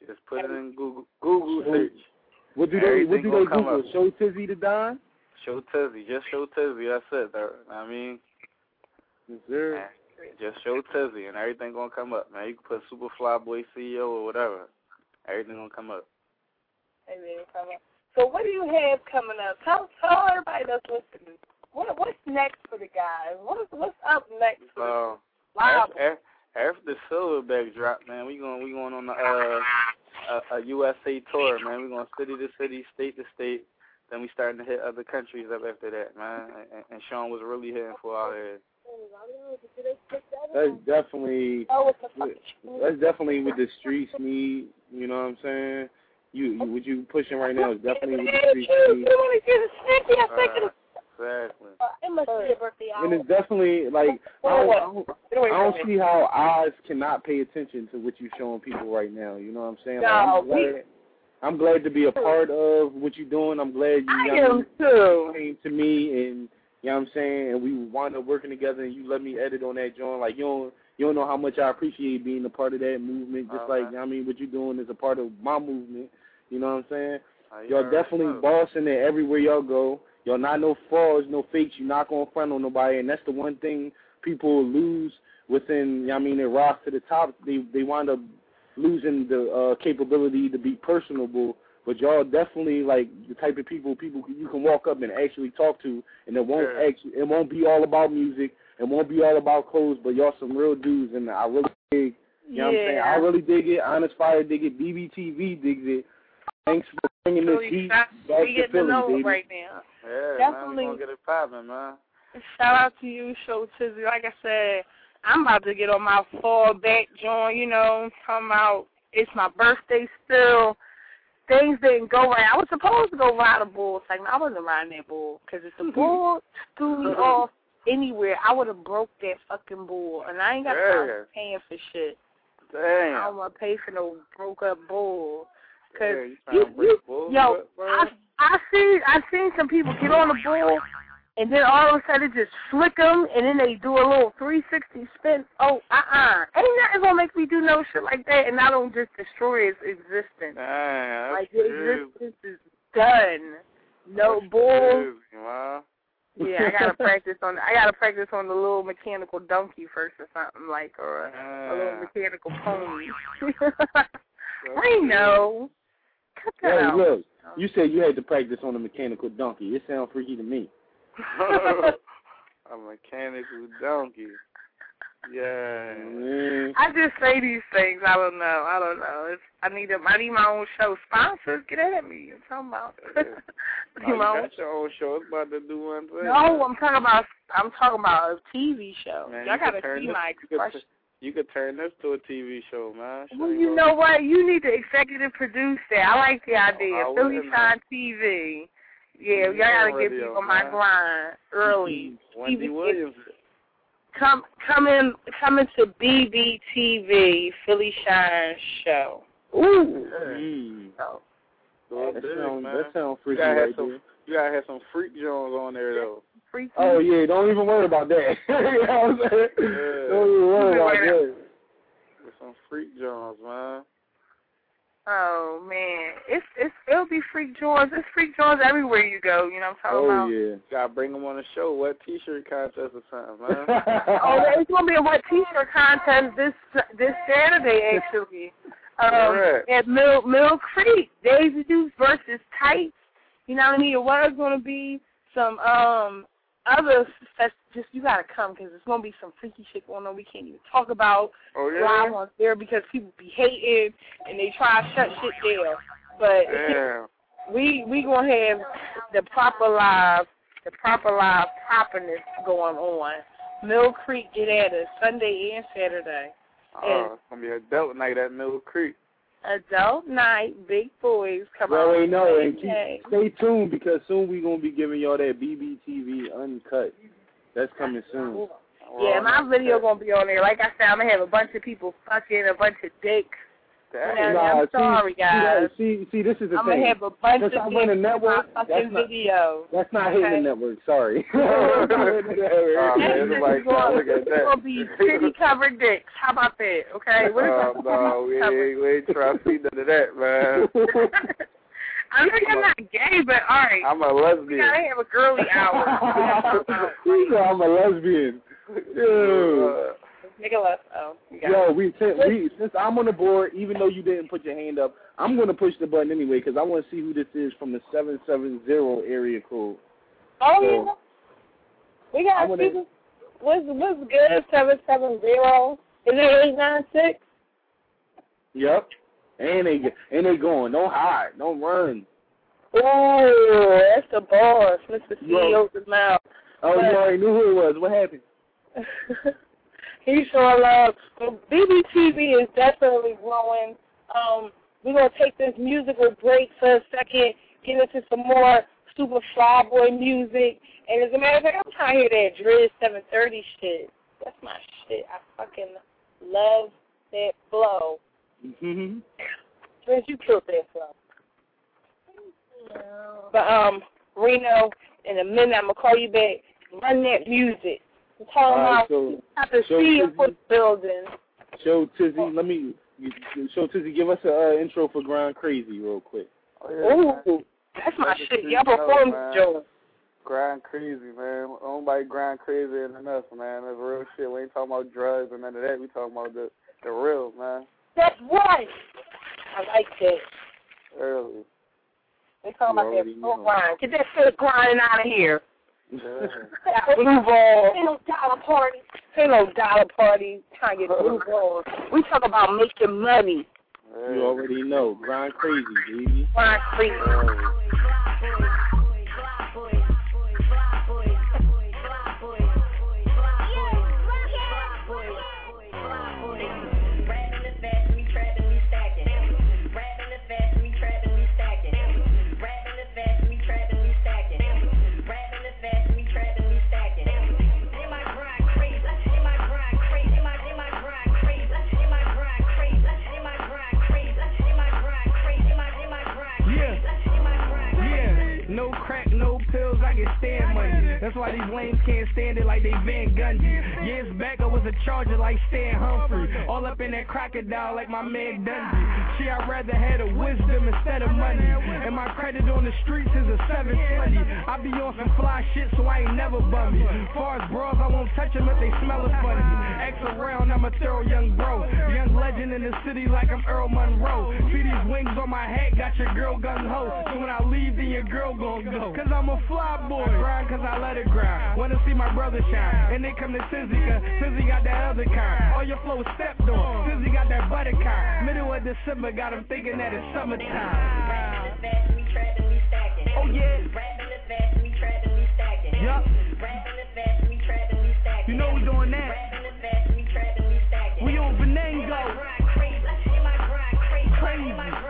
Just put it in Google search. What do they Google? Show Tizzy the Don? Show Tizzy. Just Show Tizzy. That's it. I mean, yes, sir. Just Show Tizzy, and everything gonna come up, man. You can put Superfly Boy CEO or whatever. Everything gonna come up. Everything come up. So what do you have coming up? Tell everybody that's listening. What's next for the guys? What's up next for after the Silverback drop, man, we going on a USA tour, man. We going city to city, state to state. Then we starting to hit other countries up after that, man. And Sean was really hitting for out here. That's definitely what the streets need. You know what I'm saying? What you pushing right now is definitely what the streets need. Exactly. It must be a birthday hour. And it's definitely like I don't see how eyes cannot pay attention to what you're showing people right now. You know what I'm saying? Like, I'm glad to be a part of what you're doing. I'm glad you came to me, and you know what I'm saying, and we wound up working together, and you let me edit on that joint. Like you don't know how much I appreciate being a part of that movement. Just like, I mean, what you're doing is a part of my movement. You know what I'm saying? Y'all definitely bossing it everywhere y'all go. Y'all not no frauds, no fakes. You're not going to front on nobody. And that's the one thing people lose within, you know what I mean, they rise to the top. They wind up losing the capability to be personable. But y'all definitely, like, the type of people you can walk up and actually talk to, and it won't be all about music. It won't be all about clothes, but y'all some real dudes, and I really dig, you know what I'm saying? I really dig it. Honest Fire dig it. BBTV digs it. Thanks for bringing this heat back to Philly, baby. Right now. Yeah, definitely. Man, we gonna get it popping, man. Shout out to you, Show Tizzy. Like I said, I'm about to get on my fallback joint, you know, talking about it's my birthday still. Things didn't go right. I was supposed to go ride a bull. It's like, I wasn't riding that bull because if the bull threw me off anywhere, I would have broke that fucking bull. And I ain't got time paying for shit. Damn. I don't want to pay for no broke up bull. Cause I seen some people get on the bull, and then all of a sudden just flick them, and then they do a little 360 spin. Oh, ain't nothing gonna make me do no shit like that, and I don't just destroy its existence. Like the existence is done. No bull. Yeah, I gotta practice on the little mechanical donkey first or something like, or a little mechanical pony. I know. Hey, look, you said you had to practice on a mechanical donkey. It sounds freaky to me. A mechanical donkey. Yeah. I just say these things. I don't know. I need my own show. Sponsors, get at me. I'm talking about. You got your own show. It's about to do one thing. No, I'm talking about a TV show. Man, y'all gotta see my expression. You could turn this to a TV show, man. Well, you know what? You need to executive produce that. I like the idea. Philly Shine TV. Yeah, y'all gotta get people on my grind early. Wendy Williams. Coming to BBTV Philly Shine show. Ooh. That sounds freaky right there. You gotta have some freak Jones on there though. Freaky. Oh yeah, don't even worry about that. You know what I'm saying? Don't even worry about that. With some freak Jones, man. Oh man, it'll be freak Jones. It's freak Jones everywhere you go. You know what I'm talking about? Oh yeah. Gotta bring them on the show. What T-shirt contest or something, man? It's gonna be a what T-shirt contest this Saturday actually. At Mill Creek, Daisy Dukes versus Tights. You know what I mean? It was gonna be some other just you gotta come because it's gonna be some freaky shit going on we can't even talk about live on there because people be hating and they try to shut shit down. But we gonna have the proper live propperness going on. Mill Creek, get at us Sunday and Saturday. It's gonna be adult night at Mill Creek. Adult night, big boys come on. Well, we know, and stay tuned because soon we gonna be giving y'all that BBTV uncut. That's coming soon. Yeah, my video gonna be on there. Like I said, I'm gonna have a bunch of people fucking, a bunch of dicks. I'm sorry, guys. See, this is the I'm thing. I'm gonna have a bunch of network. videos. That's not hitting the network. Sorry. It's gonna be city covered dicks. How about that? Okay. No, we ain't trying to see none of that, man. I know you're not gay, but all right. I'm a lesbian. We gotta have a girly hour. I'm a lesbian. Yo. Nicholas, since I'm on the board, even though you didn't put your hand up, I'm going to push the button anyway because I want to see who this is from the 770 area code. Oh, yeah. We got people. What's good, 770? Is it 896? Yep. And they going. Don't hide. Don't run. Oh, that's the boss, Mr. CEO's mouth. Oh, you already knew who it was. What happened? He sure loves. Well, BBTV is definitely growing. We're going to take this musical break for a second, get into some more Super Fly Boy music. And as a matter of fact, I'm trying to hear that Driz 730 shit. That's my shit. I fucking love that flow. Mm-hmm. Driz, you killed that flow. But, Reno, in a minute, I'm going to call you back. Run that music. Tell them how to see you for the building. Show Tizzy, give us an intro for Grind Crazy real quick. Oh, yeah, ooh, that's my shit. Y'all perform this joint. Grind Crazy, man. Nobody grind crazier than us, man. That's real shit. We ain't talking about drugs and none of that. We talking about the real, man. That's right. I like that. Early. They talking about that full grind. Get that shit grinding out of here. Yeah. Blue ball. Ain't no dollar party. Ain't no dollar party. Trying to get blue balls. We talk about making money. You already know. Grind Crazy, baby. Grind Crazy. No crack, no pills, I can stand money. That's why these lames can't stand it like they Van Gundy. Years back I was a charger like Stan Humphrey. All up in that crocodile like my man Dundee. Shit, I'd rather have the wisdom instead of money. And my credit on the streets is a 720. I be on some fly shit so I ain't never bummy. Far as bras, I won't touch them if they smell it funny. X around, I'm a thorough young bro. Young legend in the city like I'm Earl Monroe. See these wings on my hat, got your girl gun ho. So when I leave, then your girl gon' go. Cause I'm a fly boy, grind cause I let it grind. Wanna see my brother shine, and they come to Tizzy cause Tizzy got that other kind. All your flow is stepped on, Tizzy got that butter kind. Middle of December, got him thinking that it's summertime. Oh yeah. Yup. You know we doing that. We on Venango. Crazy.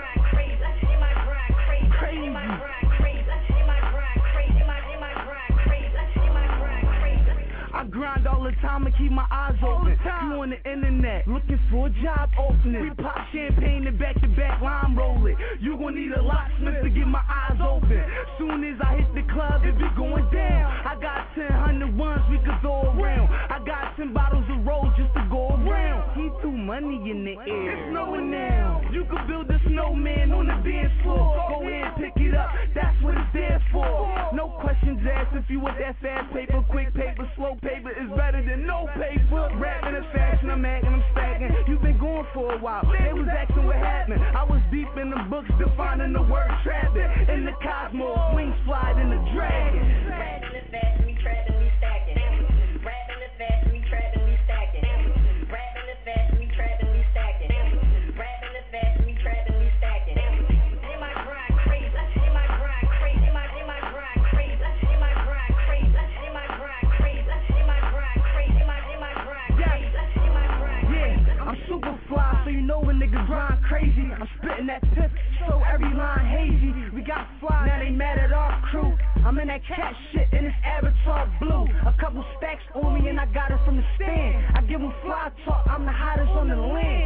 I grind all the time and keep my eyes open. You on the internet looking for a job opening. We pop champagne and back-to-back lime roll it. You gon' need a locksmith to get my eyes open. Soon as I hit the club, it be going down. I got 10 ones we could throw around. I got 10 bottles of rose just to go around. He threw money in the air. It's snowing now. You could build a snowman on the dance floor. Go ahead, pick it up. That's what it's there for. No questions asked if you want that fast paper, quick paper, slow paper is better than no paper. Rapping is fashion, I'm acting, I'm stacking. You've been going for a while. They was asking what happened. I was deep in the books defining the word trapping. In the cosmos, wings fly in the dragon. Rapping is fast, we trapping, we stacking. Rapping is fast, we trapping, we stacking. Rapping is fast, we trapping, we stacking. Rapping is fast, we trapping, we stacking. In my grind crazy, in my grind crazy, in my grind crazy, in my grind crazy, in my grind crazy, in my grind crazy, in my grind crazy, in my grind crazy. Yeah, I'm super fly, so you know when niggas grind crazy. I'm spitting that tip, so every line hazy. We got fly, now they mad at our crew. I'm in that cat shit, and it's Avatar blue. A couple stacks on me, and I got it from the stand. I give them fly talk, I'm the hottest on the land.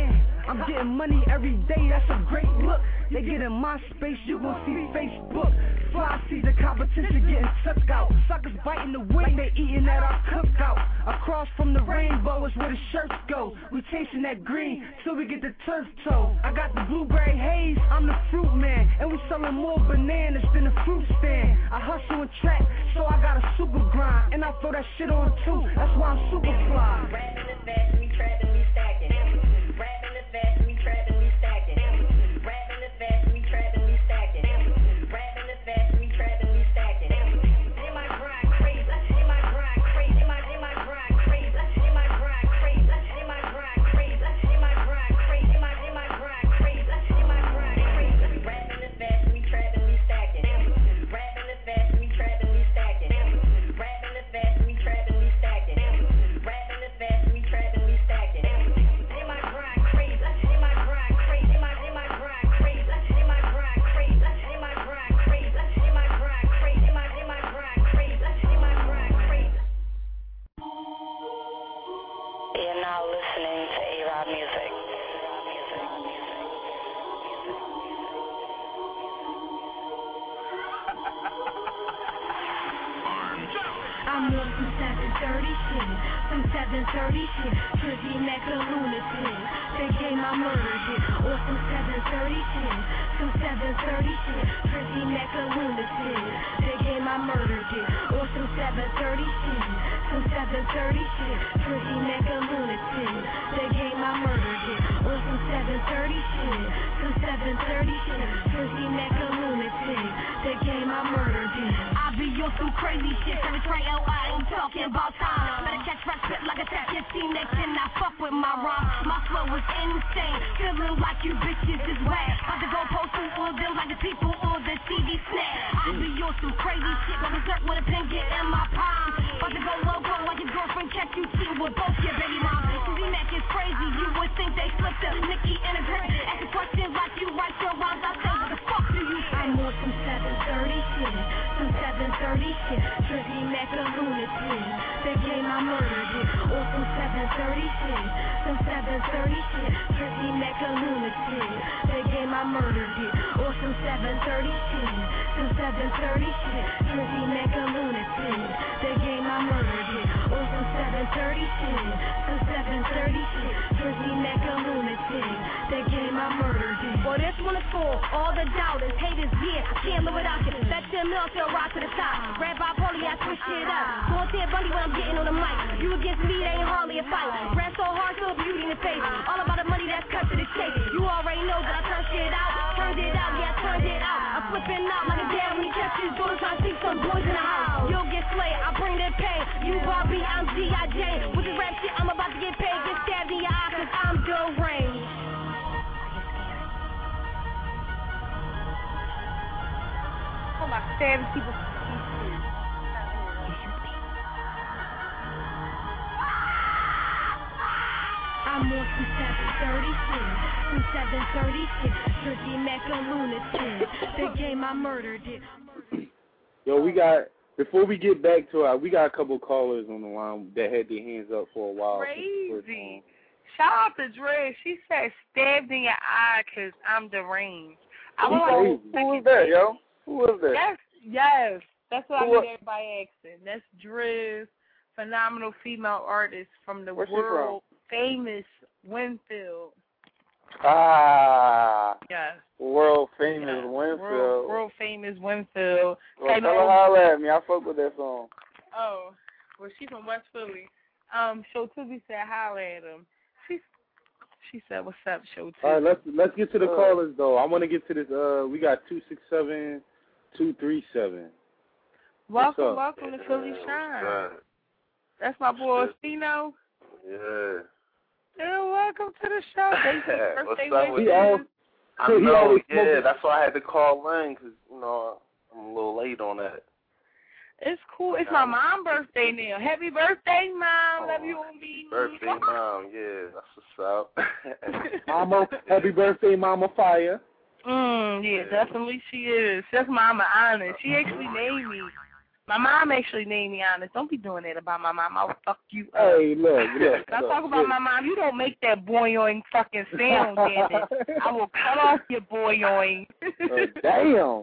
I'm getting money every day, that's a great look. They get in my space, you gon' see Facebook. Fly see the competition getting took out. Suckers biting the wind, they eating at our cookout. Across from the rainbow is where the shirts go. We chasing that green till we get the turf toe. I got the blueberry haze, I'm the fruit man. And we selling more bananas than the fruit stand. I hustle and track, so I got a super grind. And I throw that shit on too, that's why I'm super fly. Rapping the fast, we trapping, we stacking. Rapping the fast, we trapping, we stacking. Rapping the fast, we trapping, we stacking. Rapping the fast, we trapping, we stacking. In my grind crazy, in my grind crazy, in my grind crazy, in my grind crazy, in my grind crazy, in my grind crazy, in my grind crazy, in my grind crazy. Rapping the fast, we trapping, we stacking. Rapping the fast, we trapping, we stacking. Rapping the fast, we trapping, we stacking. Rapping the fast, we trapping, we stacking. In my grind crazy, in my grind crazy, in my grind crazy, in my grind crazy, in my grind crazy, in my grind crazy, in my grind crazy, in my grind crazy. You're now listening to A-Rod Music. I'm on some 730 shit, some 730 shit, Drizzy Mecca lunatic. They came, I murdered it, or some 730 shit, some 730 shit, Drizzy Mecca lunatic. They came, I murdered it, or some 730 shit, some 730 shit, Drizzy Mecca lunatic. They came, I murdered it, or some 730 shit, some 730 shit, Drizzy Mecca lunatic. They came, I murdered it. I be on some crazy shit, every trail I ain't talking about time. Better catch my spit like a tap, you see they cannot fuck with my rhyme. My flow is insane, feeling like you bitches is whack. About to go post to all them like the people on the TV snap. I be on some crazy shit, go berserk with a pen, get in my palm. About to go logo like your girlfriend check you cheating with both your baby mom. Drizzy Mac is crazy, you would think they slipped up Nicki in a grip. Asking questions like you write your rhymes, I say what the fuck do you say? I'm on some 730 shit, some 730 shit, Drizzy Mac a lunatic. They came, I murdered it, or some 730 shit, some 730 shit, Drizzy Mac a lunatic. They came, I murdered it, or some 730 shit, some 730 shit, Drizzy Mac a lunatic. They came, I murdered it, or some 730 shit, some 730 shit, Drizzy Mac a lunatic. They came, I murdered it. Well, this one is for all the doubters, haters, yeah, can't live without you. Bet them milk, they'll rise to the top. Red by Polly, I switch shit up. Going to Bundy when I'm getting on the mic. You against me, they ain't hardly a fight. Ran so hard, so beauty in the face. All about the money that's cut to the chase. You already know that I turned shit out. Turned it out, yeah, I turned it out. I'm flipping out like a dad when he catches daughters. I see some boys in the house. You'll get slayed, I bring the pay. You Barbie, I'm G.I. Jane. With this rap shit, I'm about to get paid. Get stabbed in your eye, cause I'm deranged. Oh my, stabbing people. I'm on some 730 shit, some 730 shit, Drizzy Mac a lunatic. The game I murdered it. Yo, we got, before we get back to it, we got a couple callers on the line that had their hands up for a while. Crazy. Shout out to Dre. She said stabbed in your eye because I'm deranged. Who was that, yo? Who was that? Yes. That's what I need everybody asking. That's Driz, phenomenal female artist from the world famous Winfield. Yes. World famous Winfield. World famous Winfield. Well, tell her holler at me. I fuck with that song. Oh, well, she's from West Philly. Show Tizzy said holler at him. She said, "What's up, Show Tizzy?" All right, let's get to the callers though. I want to get to this. We got 267-237. Welcome to Philly Shine. That's my boy Stino. Yeah. Yeah, welcome to the show. Birthday I know, yeah, that's why I had to call in, because, you know, I'm a little late on that. It's cool. It's my mom's birthday now. Happy birthday, Mom. Love you on me. Birthday, Mom. Yeah, that's what's up. Mama, happy birthday, Mama Fire. Yeah, definitely she is. That's Mama Honest. She actually named me. My mom actually named me Honest. Don't be doing that about my mom. I'll fuck you up. Hey, look. I talk about my mom. You don't make that boyoing fucking sound, damn it. I will cut off your boyoing. Damn.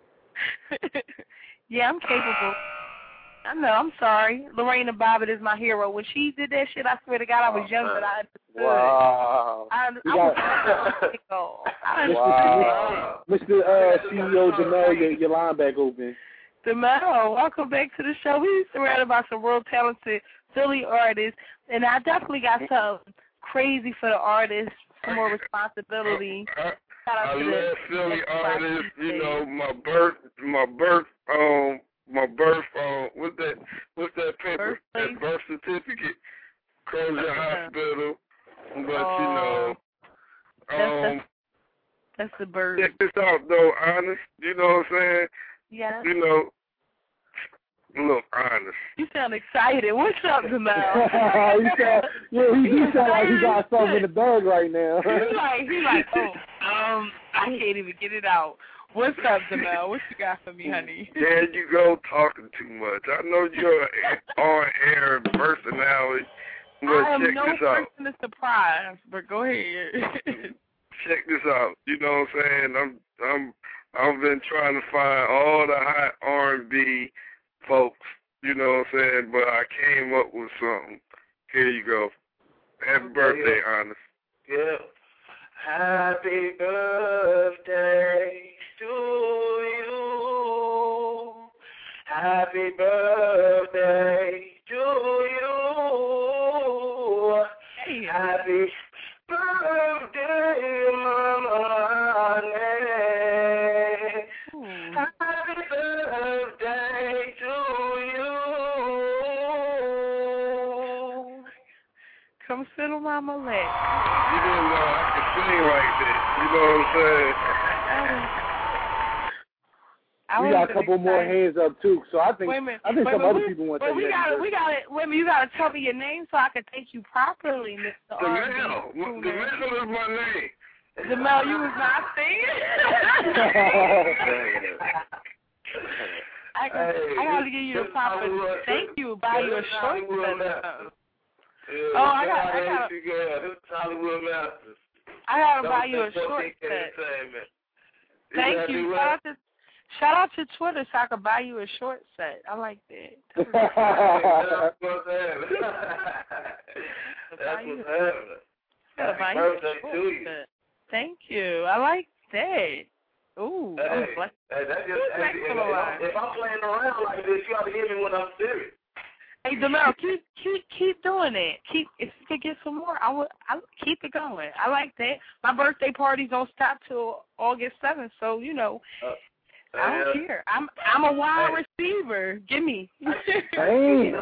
Yeah, I'm capable. I know, I'm sorry. Lorena Bobbitt is my hero. When she did that shit, I swear to God, I was young, but I understood. Wow. I understood. Wow. Mr. CEO Jamel, your line back open. Jamel, welcome back to the show. We surrounded by some real talented Philly artists, and I definitely got something crazy for the artists, some more responsibility. I love Philly artists. You know, my birth, what's that paper? That birth certificate, Crozier Hospital. But that's the birth. Check this out, though, Honest. You know what I'm saying? Yeah. You know, look, Honest. You sound excited. What's up, Jamel? he sound like he got something in the bag right now. He's like, I can't even get it out. What's up, Jamel? What you got for me, honey? There you go, talking too much. I know you're an on-air personality, but I am check no this out. person to surprise, but go ahead. Check this out. You know what I'm saying? I've been trying to find all the hot R&B folks. You know what I'm saying? But I came up with something. Here you go. Happy birthday, Honest. Yeah. Happy birthday to you. Happy birthday to you. Hey. Happy birthday, Mama. Happy birthday to you. Come sit on Mama leg. You didn't know I could sing like that. You know what I'm saying? We got a couple more hands up too, so I think some other people want to take that. Wait a minute, you gotta tell me your name so I can thank you properly, Mr. Jamel. Jamel is my name. Jamel, you was not singing? I gotta give you the proper thank you, buy you a short set. I gotta buy you a short set. Thank you. Shout out to Twitter so I can buy you a short set. I like that. That's what's happening. That's what's happening. Happy birthday to you. Thank you. I like that. Ooh. Hey, if I'm playing around like this, you ought to hear me when I'm serious. Hey, Jamel, keep doing it. If you could get some more, I'll keep it going. I like that. My birthday parties don't stop till August 7th, so you know. I don't care. I'm a wide receiver. Give me. Hey.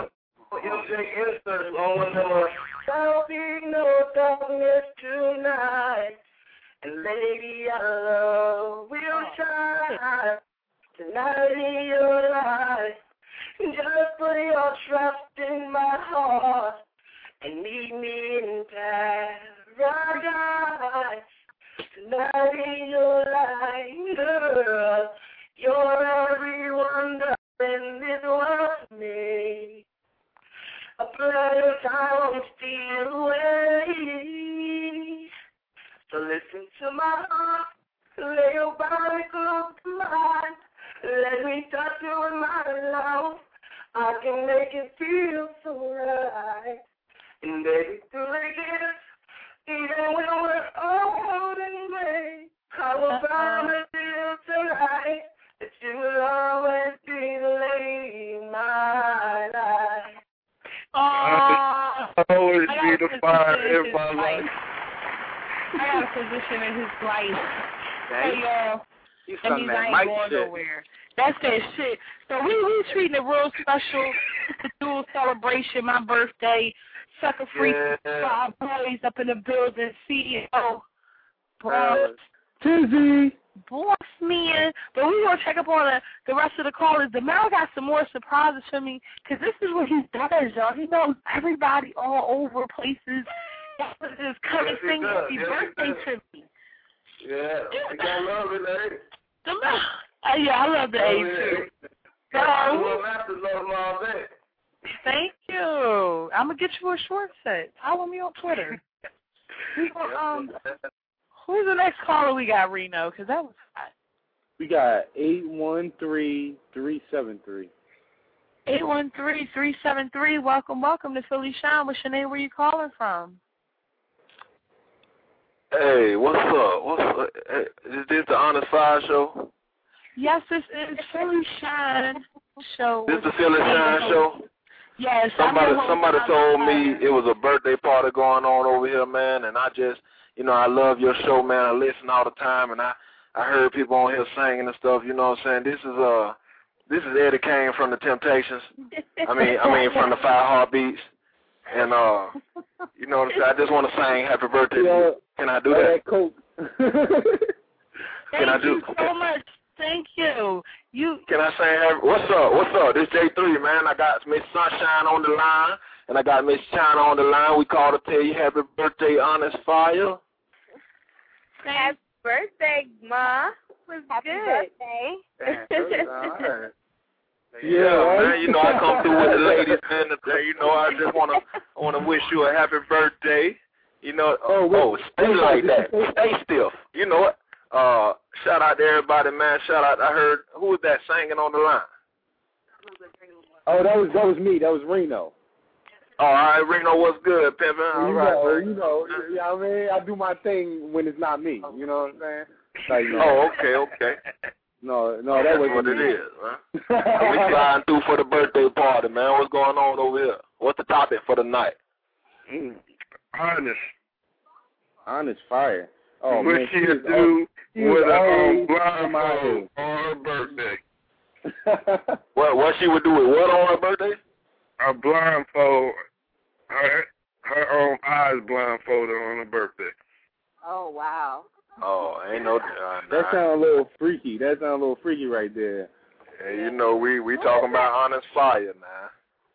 There'll be no darkness tonight, and lady, our love will shine tonight in your life. Just put your trust in my heart and meet me in paradise tonight in your life, girl. You're every wonder in this world to me. A pleasure I won't steal away. So listen to my heart, lay your body close to mine. Let me touch you with my love. I can make it feel so right. And baby, through the years, even when we're old and gray, I will promise you tonight that you will always be the lady in my life. Always be the fire in my life. I got a position in his life. Hey, y'all. That means I ain't going nowhere. That's that shit. So we treating it real special. It's a dual celebration. My birthday. Sucker Free 5 boys up in the building. CEO. Bro. Tizzy. Boss man. But we going to check up on the rest of the callers. The Mel got some more surprises for me because this is what he does, y'all. He knows everybody all over places. Just come and sing happy birthday to me. Yeah, you got love in the The Mel. Yeah, I love the A too. Thank you. I'm going to get you a short set. Follow me on Twitter. Who's the next caller we got, Reno? Because that was hot. We got 813-373. 813-373. Welcome to Philly Shine. What's your name? Where you calling from? Hey, what's up? Hey, is this the Honest Fire show? Yes, this is Philly Shine show. This the Philly Shine show? Yes. Somebody told me it was a birthday party going on over here, man, and I just, I love your show, man. I listen all the time, and I heard people on here singing and stuff. You know what I'm saying? This is Eddie Kane from the Temptations. I mean from the Five Heartbeats, and you know what I'm saying? I just want to sing Happy Birthday to you. Can I do that? Thank you so much. Thank you. Can I say, what's up? This J3, man. I got Miss Sunshine on the line, and I got Miss China on the line. We called to tell you happy birthday, Honest Fire. Happy birthday, Ma. Happy birthday. Yeah, man. I come through with the ladies, man. I just want to wish you a happy birthday. Stay like that. Stay stiff. You know what? Shout out to everybody, man. Shout out. I heard, who was that singing on the line? Oh, that was me. That was Reno. Oh, all right, Reno, what's good, pimpin'? All right. I do my thing when it's not me. You know what I'm saying? Oh, okay. No, that wasn't what it is, man. We flying through for the birthday party, man. What's going on over here? What's the topic for the night? Honest Fire. Oh, what she do with a blindfold on her birthday? What she would do with what on her birthday? A blindfold. Her own eyes blindfolded on her birthday. Oh, wow. Oh, ain't no... that sounds a little freaky. Right there. Yeah, we talking about Honest Fire now.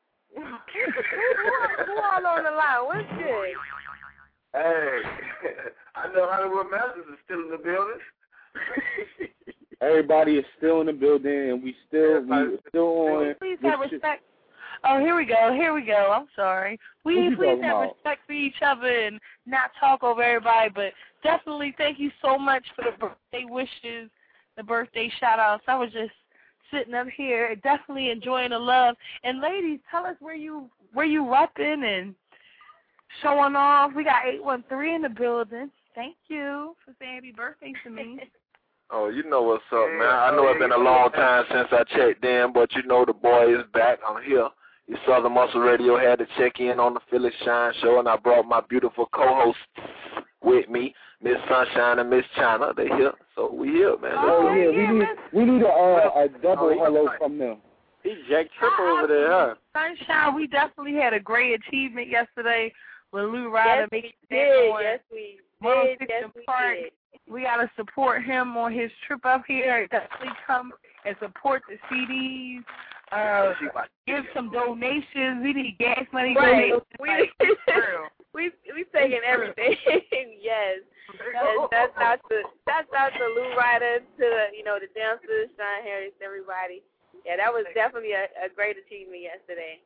Who all on the line? What's good? Hey, I know Hollywood Masters is still in the building. Everybody is still in the building, and we still on. Please have respect. Oh, here we go. I'm sorry. Please have respect for each other and not talk over everybody, but definitely thank you so much for the birthday wishes, the birthday shout-outs. I was just sitting up here definitely enjoying the love. And ladies, tell us where you repping and showing off. We got 813 in the building. Thank you for saying happy birthday to me. Oh, you know what's up, man. I know it's been a long time since I checked in, but the boy is back. I'm here. The Southern Muscle Radio had to check in on the Philly Shine show, and I brought my beautiful co-hosts with me, Miss Sunshine and Miss China. They here, so we here, man. We need a double hello from them. He's Jack Tripper over there, huh? Sunshine, we definitely had a great achievement yesterday with Lou Ryder. Yes, we did. We got to support him on his trip up here. Definitely come and support the CDs. Give some donations. We need gas money. Right. We taking everything. Yes. That's out to Lou Ryder, to the dancers, Sean Harris, everybody. Yeah, that was definitely a great achievement yesterday.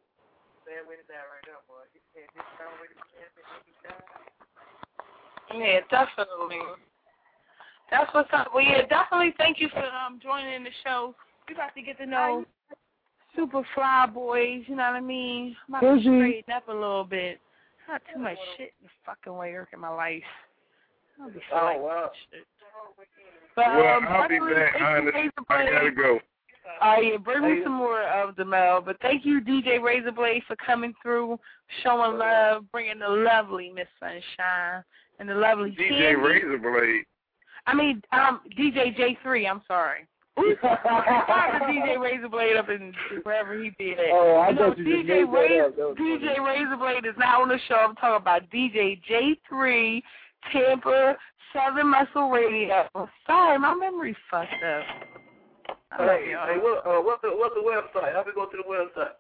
Yeah, definitely. That's what's up. Well, yeah, definitely thank you for joining the show. We about to get to know Super Fly Boys, you know what I mean? I'm about to straighten up a little bit. Not too much shit in the fucking way in my life. I'll be shit. But, I'll be back, Honest. I gotta go. Yeah, bring me some more of the mail. But thank you, DJ Razorblade, for coming through, showing love, bringing the lovely Miss Sunshine and the lovely DJ Razorblade. I mean, DJ J3, I'm sorry. DJ Razorblade up in wherever he did. Oh, I thought you DJ Razorblade is not on the show. I'm talking about DJ J3, Tampa, Southern Muscle Radio. Sorry, my memory's fucked up. What's the website? How do we go to the website?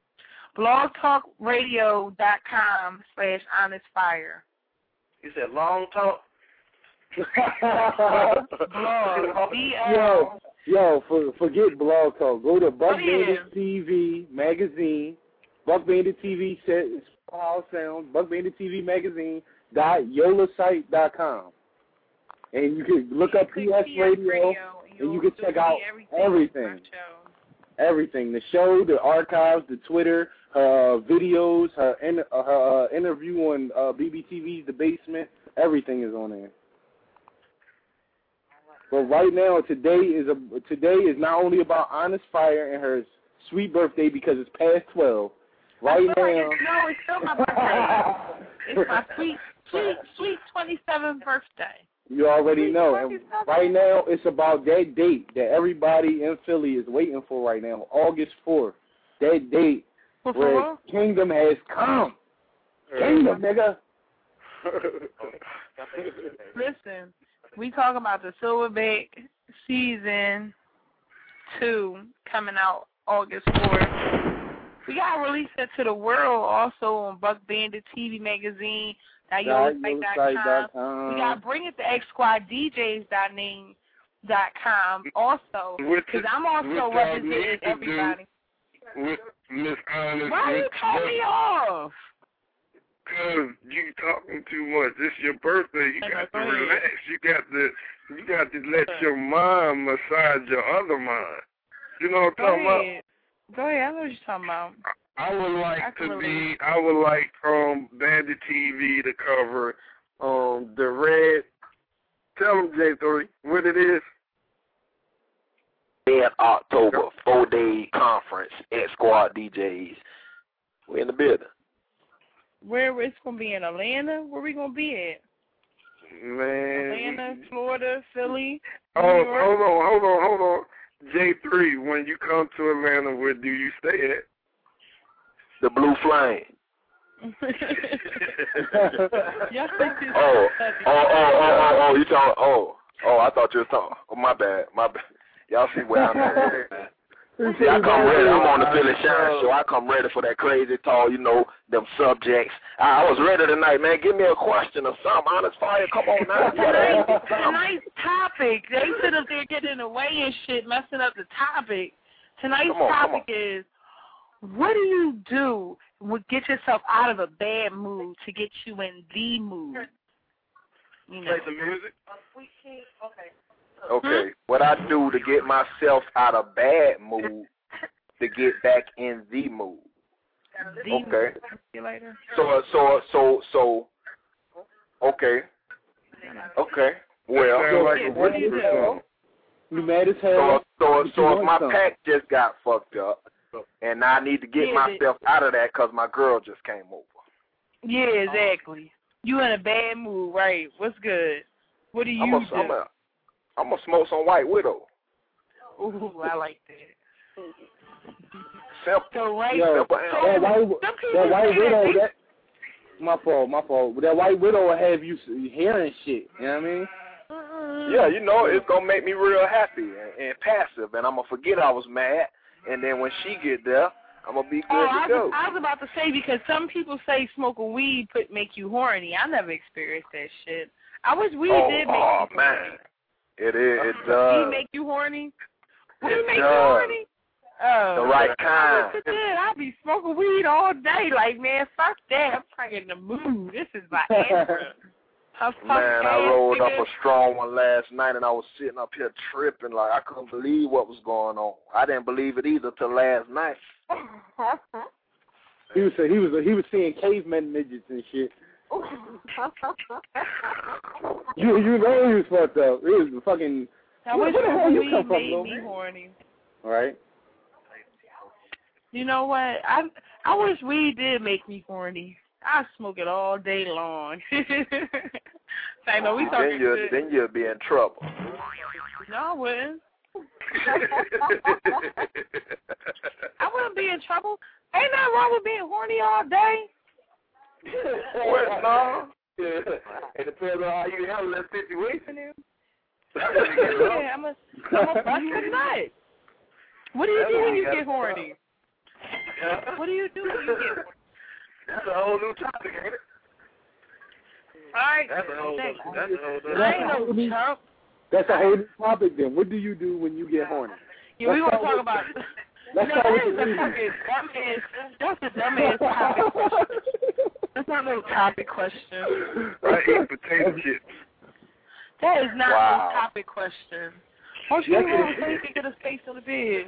blogtalkradio.com/honestfire. You said long talk? Blog. Yo, forget Blog Talk. Go to Buck Bandit TV magazine. Buck Bandit TV says how it sounds. Buck Bandit TV magazine .yolasite.com. And you can look up PS Radio, and you can check out everything. Everything. The show, the archives, the Twitter, videos, her interview on BBTV's The Basement. Everything is on there. But right now, today is not only about Honest Fire and her sweet birthday because it's past 12. Right now. No, it's still my birthday. It's my sweet 27th birthday. You already know. And right now, it's about that date that everybody in Philly is waiting for right now, August 4th. That date where Kingdom has come. Kingdom, nigga. Listen, we talk about the Silverback Season 2 coming out August 4th. We got to release that to the world also on Buck Bandit TV magazine. YoLaSite.com. We got to bring it to XSquadDJs.com also, because I'm also representing everybody. With Miss Honest. Why you cut me off? Because you talking too much. This is your birthday. You got to relax. You got to let your mind massage your other mind. You know what I'm talking about? Go ahead. I know what you're talking about. I would like Bandit TV to cover the red. Tell them, J3, what it is. Red October 4-day conference at Squad DJs. We're in the building. Where it's gonna be in Atlanta? Where we gonna be at? Man. Atlanta, Florida, Philly. Hold on. J3, when you come to Atlanta, where do you stay at? The Blue Flame. You talking? I thought you were talking. Oh, my bad. Y'all see where I'm at. See, I come ready. I'm on the Philly Shine Show. I come ready for that crazy talk, them subjects. I was ready tonight, man. Give me a question or something. Honest Fire, come on now. Tonight's topic, they sit up there getting in the way and shit, messing up the topic. Tonight's topic is, what do you do to get yourself out of a bad mood to get you in the mood? Play some music? Okay, what I do to get myself out of bad mood to get back in the mood. Okay. See you later. So. Okay. Well. What do you do? You mad as hell. So if my pack just got fucked up, and I need to get myself out of that because my girl just came over. Yeah, exactly. You in a bad mood, right? What's good? What do you do? I'm going to smoke some White Widow. Ooh, I like that. Simple. That White Widow, my fault. That White Widow will have you hearing shit, you know what I mean? Yeah, it's going to make me real happy and passive, and I'm going to forget I was mad, and then when she get there, I'm going to be good to go. I was about to say, because some people say smoking weed make you horny. I never experienced that shit. I wish weed did make you horny. Man. It does. Weed make you horny? Weed make you horny? Oh. The right kind. I be smoking weed all day. Like, man, fuck that. I'm trying to get in the mood. This is my answer. Man, I rolled up a strong one last night, and I was sitting up here tripping like I couldn't believe what was going on. I didn't believe it either till last night. He was seeing caveman midgets and shit. You know he was fucked up. It was fucking. I wish weed made me horny. All right. You know what? I wish weed did make me horny. I smoke it all day long. I know we talking shit. Then you'll be in trouble. No, I wouldn't. I wouldn't be in trouble. Ain't nothing wrong with being horny all day. Well, no. It depends on how you handle that situation. Yeah, I'm a bust a nut. What do you do when you get horny? What do you do when you get horny? That's a whole new topic, ain't it? All right. That's a whole I ain't no chump. That's a whole new topic then. What do you do when you get horny? Yeah, we want to talk about it. Let's no, start that with is the a reason. fucking dumbass. That's a dumbass topic question. That's not no topic question. I eat potato chips. That is not Wow. no topic question. Why don't you move over so you can get a space on the bed?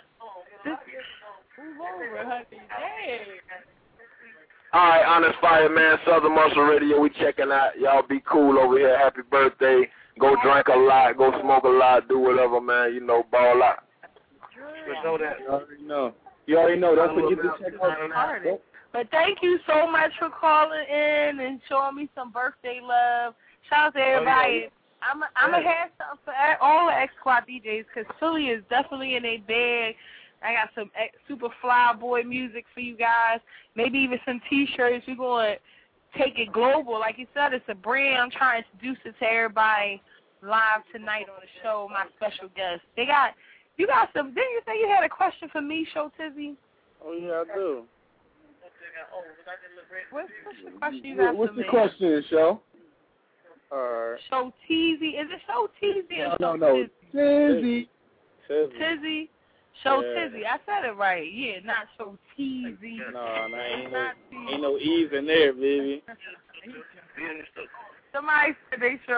Move over, honey. Dang. All right, Honest Fire, man. Southern Muscle Radio, we checking out. Y'all be cool over here. Happy birthday. Go drink a lot. Go smoke a lot. Do whatever, man. You know, ball out. You know that. You already know. Don't forget to check out. But thank you so much for calling in and showing me some birthday love. Shout out to everybody. I'm going to have something for all the X-Squad DJs because Philly is definitely in a bag. I got some super fly boy music for you guys. Maybe even some T-shirts. We're going to take it global. Like you said, it's a brand. I'm trying to introduce it to everybody live tonight on the show, my special guest. You got some, didn't you say you had a question for me, Show Tizzy? Oh, yeah, I do. What's the question you got for me? What's the question, Show? Show Tizzy. Is it Show Tizzy or No. Tizzy? Tizzy. Tizzy? Show Tizzy. I said it right. Yeah, not Show Tizzy. No, ain't no E's in there, baby. Somebody said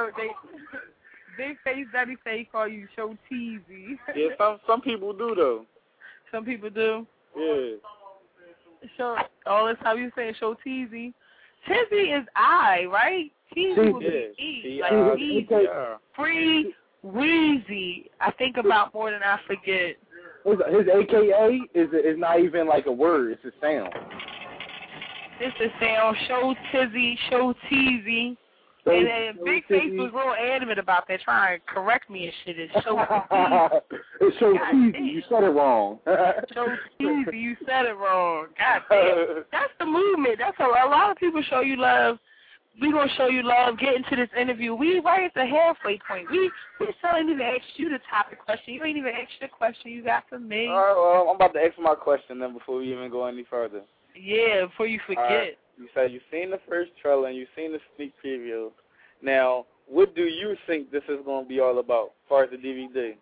they face Daddy say call you Show Tizzy. Yeah, some people do, though. Some people do? Yeah. Show, all this time you saying Show Tizzy. Tizzy is I, right? Tizzy would be E. Like Easy. Free Weezy. I think about more than I forget. His AKA is not even like a word. It's a sound. It's a sound. Show Tizzy, Show Teasy. And Big Face was real adamant about that, trying to correct me and shit. It's Show Teasy. It's Show Teasy. You said it wrong. Show Teasy. You said it wrong. God damn. That's the movement. That's a lot of people show you love. We gonna show you love. Get into this interview. We right at the halfway point. We still ain't even asked you the topic question. You ain't even asked the question you got for me. All right, well, I'm about to ask my question then before we even go any further. Yeah, before you forget. Right. You said you've seen the first trailer and you've seen the sneak preview. Now, what do you think this is going to be all about as far as the DVD?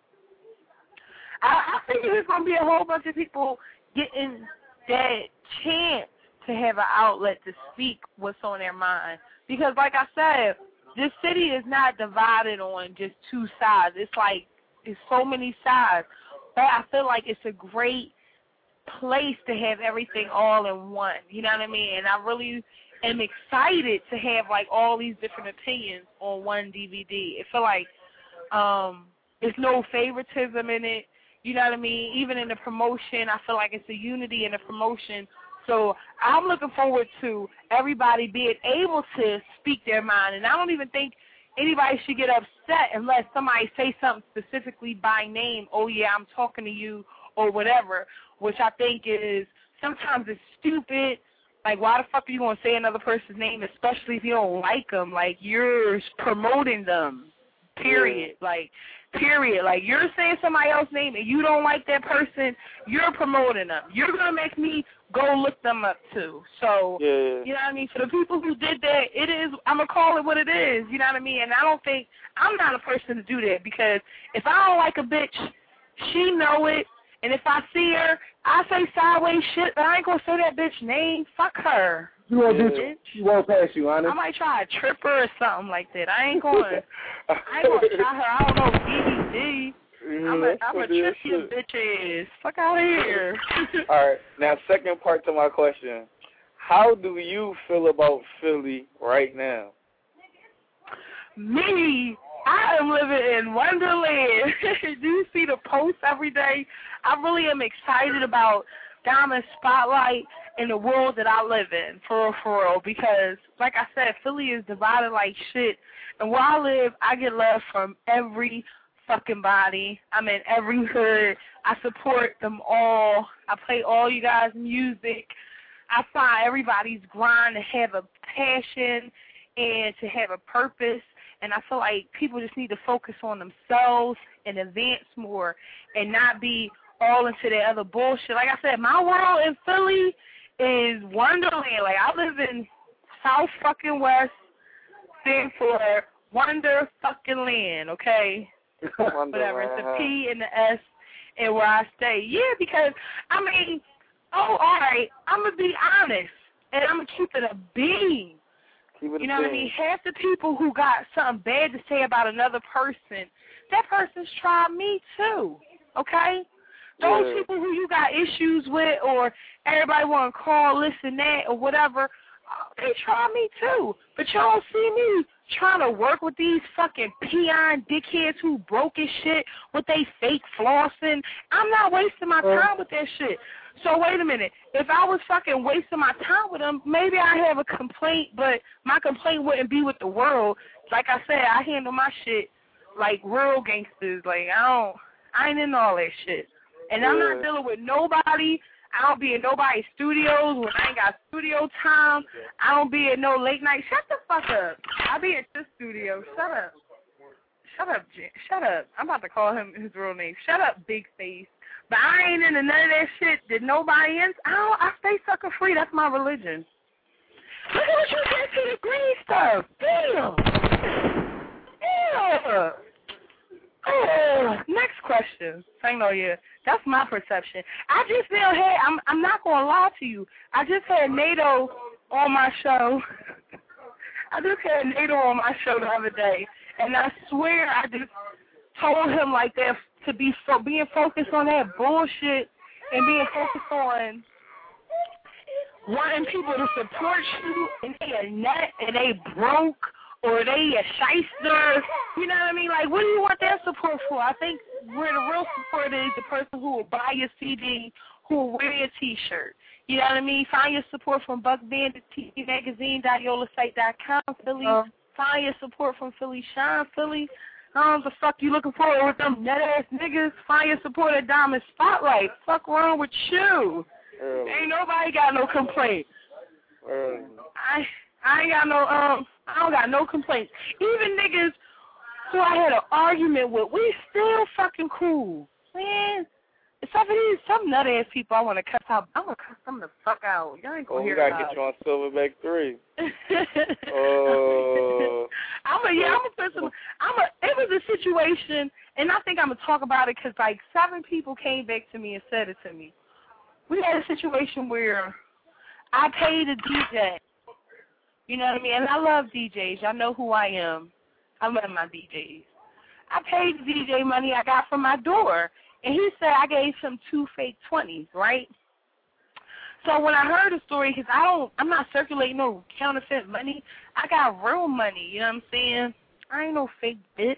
I think it's going to be a whole bunch of people getting that chance to have an outlet to speak what's on their mind. Because, like I said, this city is not divided on just two sides. It's like it's so many sides. But I feel like it's a great place to have everything all in one. You know what I mean? And I really am excited to have, like, all these different opinions on one DVD. It feel like there's no favoritism in it. You know what I mean? Even in the promotion, I feel like it's a unity in the promotion. So I'm looking forward to everybody being able to speak their mind. And I don't even think anybody should get upset unless somebody say something specifically by name. Oh, yeah, I'm talking to you or whatever, which I think is sometimes it's stupid. Like, why the fuck are you going to say another person's name, especially if you don't like them? Like, you're promoting them, period. Like, period. Like, you're saying somebody else's name and you don't like that person, you're promoting them. You're going to make me go look them up, too. So, you know what I mean? For the people who did that, it is, I'm going to call it what it is, you know what I mean? And I don't think, I'm not a person to do that because if I don't like a bitch, she know it. And if I see her, I say sideways shit, but I ain't going to say that bitch name. Fuck her. You won't do it. She won't pass you, honest. I might try to trip her or something like that. I ain't going to try her. I don't know, DVD. I'm a trip your bitch ass. Fuck out of here. All right. Now, second part to my question. How do you feel about Philly right now? Me? I am living in Wonderland. Do you see the posts every day? I really am excited about Diamond Spotlight in the world that I live in, for real, because, like I said, Philly is divided like shit. And where I live, I get love from every fucking body. I'm in every hood. I support them all. I play all you guys' music. I find everybody's grind to have a passion and to have a purpose. And I feel like people just need to focus on themselves and advance more and not be all into that other bullshit. Like I said, my world in Philly is Wonderland. Like, I live in South fucking West, stand for Wonder fucking Land, okay? Whatever. It's the P and the S and where I stay. Yeah, because, I mean, all right, I'm going to be honest, and I'm going to keep it a bean. You know what I mean? Half the people who got something bad to say about another person, that person's tried me too, okay? Those people who you got issues with or everybody want to call, listen, that, or whatever, they try me too. But y'all see me trying to work with these fucking peon dickheads who broke as shit with they fake flossing. I'm not wasting my time with that shit. So wait a minute. If I was fucking wasting my time with them, maybe I have a complaint, but my complaint wouldn't be with the world. Like I said, I handle my shit like real gangsters. Like I ain't in all that shit. And I'm not dealing with nobody. I don't be in nobody's studios when I ain't got studio time. I don't be in no late night. Shut the fuck up. I be at this studio. Shut up. Shut up, shut up. I'm about to call him his real name. Shut up, big face. But I ain't into none of that shit that nobody ends. I stay sucker free. That's my religion. Look at what you did to the green stuff. Damn. Yeah. Oh, next question. That's my perception. I just now had, I'm not going to lie to you, I just had NATO on my show. The other day, and I swear I just told him like that to be being focused on that bullshit and being focused on wanting people to support you and they a nut and they broke or they a shyster. You know what I mean? Like, what do you want that support for? I think where the real support is the person who will buy your CD, who will wear your T-shirt. You know what I mean? Find your support from Buck Bandit, TV Magazine, .yolasite.com, Philly. Find your support from Philly Shine, Philly. I don't know what the fuck you looking for with them net-ass niggas. Find your support at Diamond Spotlight. Fuck wrong with you? Ain't nobody got no complaint. I ain't got no, I don't got no complaints. Even niggas who I had an argument with, we still fucking cool. Man, except for these, some nut-ass people I want to cuss out. I'm going to cuss them the fuck out. Y'all ain't going to hear about it. We got to get you on Silverback 3. It was a situation, and I think I'm going to talk about it because, like, 7 people came back to me and said it to me. We had a situation where I paid a DJ. You know what I mean? And I love DJs. Y'all know who I am. I love my DJs. I paid the DJ money I got from my door. And he said I gave him 2 fake 20s, right? So when I heard the story, because I'm not circulating no counterfeit money. I got real money, you know what I'm saying? I ain't no fake bitch.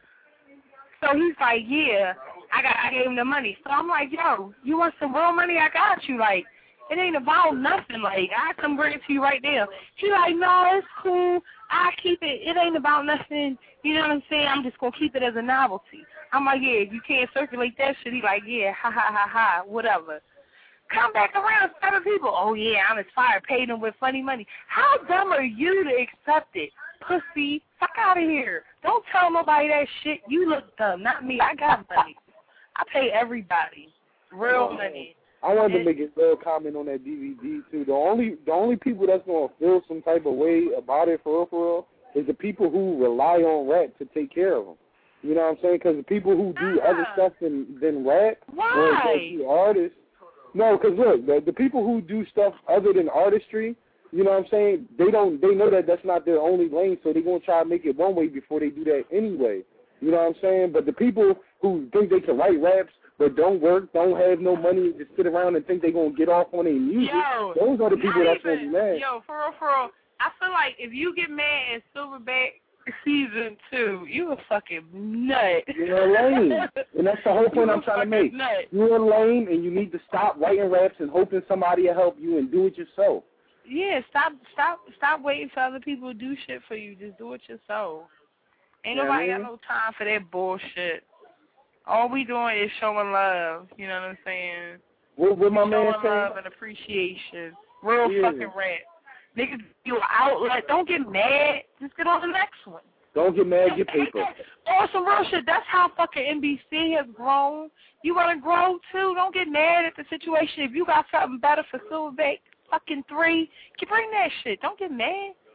So he's like, yeah, I gave him the money. So I'm like, yo, you want some real money? I got you. Like, it ain't about nothing. Like, I come bring it to you right there. He like, no, it's cool. I keep it. It ain't about nothing. You know what I'm saying? I'm just going to keep it as a novelty. I'm like, yeah, you can't circulate that shit. He like, yeah, ha, ha, ha, ha, whatever. Come back around, 7 people. Oh, yeah, I'm inspired. Paid him with funny money. How dumb are you to accept it? Pussy, fuck out of here. Don't tell nobody that shit. You look dumb, not me. I got money. I pay everybody. Real money. I wanted to make a little comment on that DVD, too. The only people that's going to feel some type of way about it, for real, is the people who rely on rap to take care of them. You know what I'm saying? Because the people who do other stuff than rap, why? Or artists. No, because look, the people who do stuff other than artistry, you know what I'm saying? They know that that's not their only lane, so they're gonna try to make it one way before they do that anyway. You know what I'm saying? But the people who think they can write raps but don't work, don't have no money, just sit around and think they're gonna get off on their music, those are the people that's gonna be mad. Yo, for real, I feel like if you get mad at Silverback Season 2, you a fucking nut. You're lame. And that's the whole point I'm trying to make. Nut. You're lame, and you need to stop writing raps and hoping somebody will help you and do it yourself. Yeah, stop waiting for other people to do shit for you. Just do it yourself. Ain't nobody got no time for that bullshit. All we doing is showing love. You know what I'm saying? What my man saying? Showing love and appreciation. Real fucking rap. Niggas, you an outlet. Don't get mad. Just get on the next one. Don't get mad. Get paper. Oh, some real shit. That's how fucking NBC has grown. You want to grow, too? Don't get mad at the situation. If you got something better for Silverback fucking 3, you bring that shit. Don't get mad.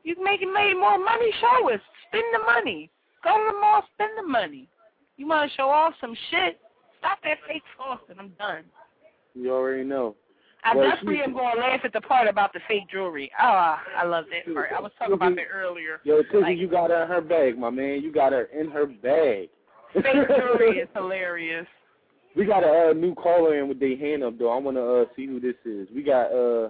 You made more money, show us. Spend the money. Go to the mall, spend the money. You want to show off some shit? Stop that fake frosting. I'm done. You already know. I definitely am going to laugh at the part about the fake jewelry. Oh, I love that part. I was talking about that earlier. Yo, Tizzy, you got her in her bag, my man. You got her in her bag. Fake jewelry is hilarious. We got a new caller in with their hand up, though. I want to see who this is. We got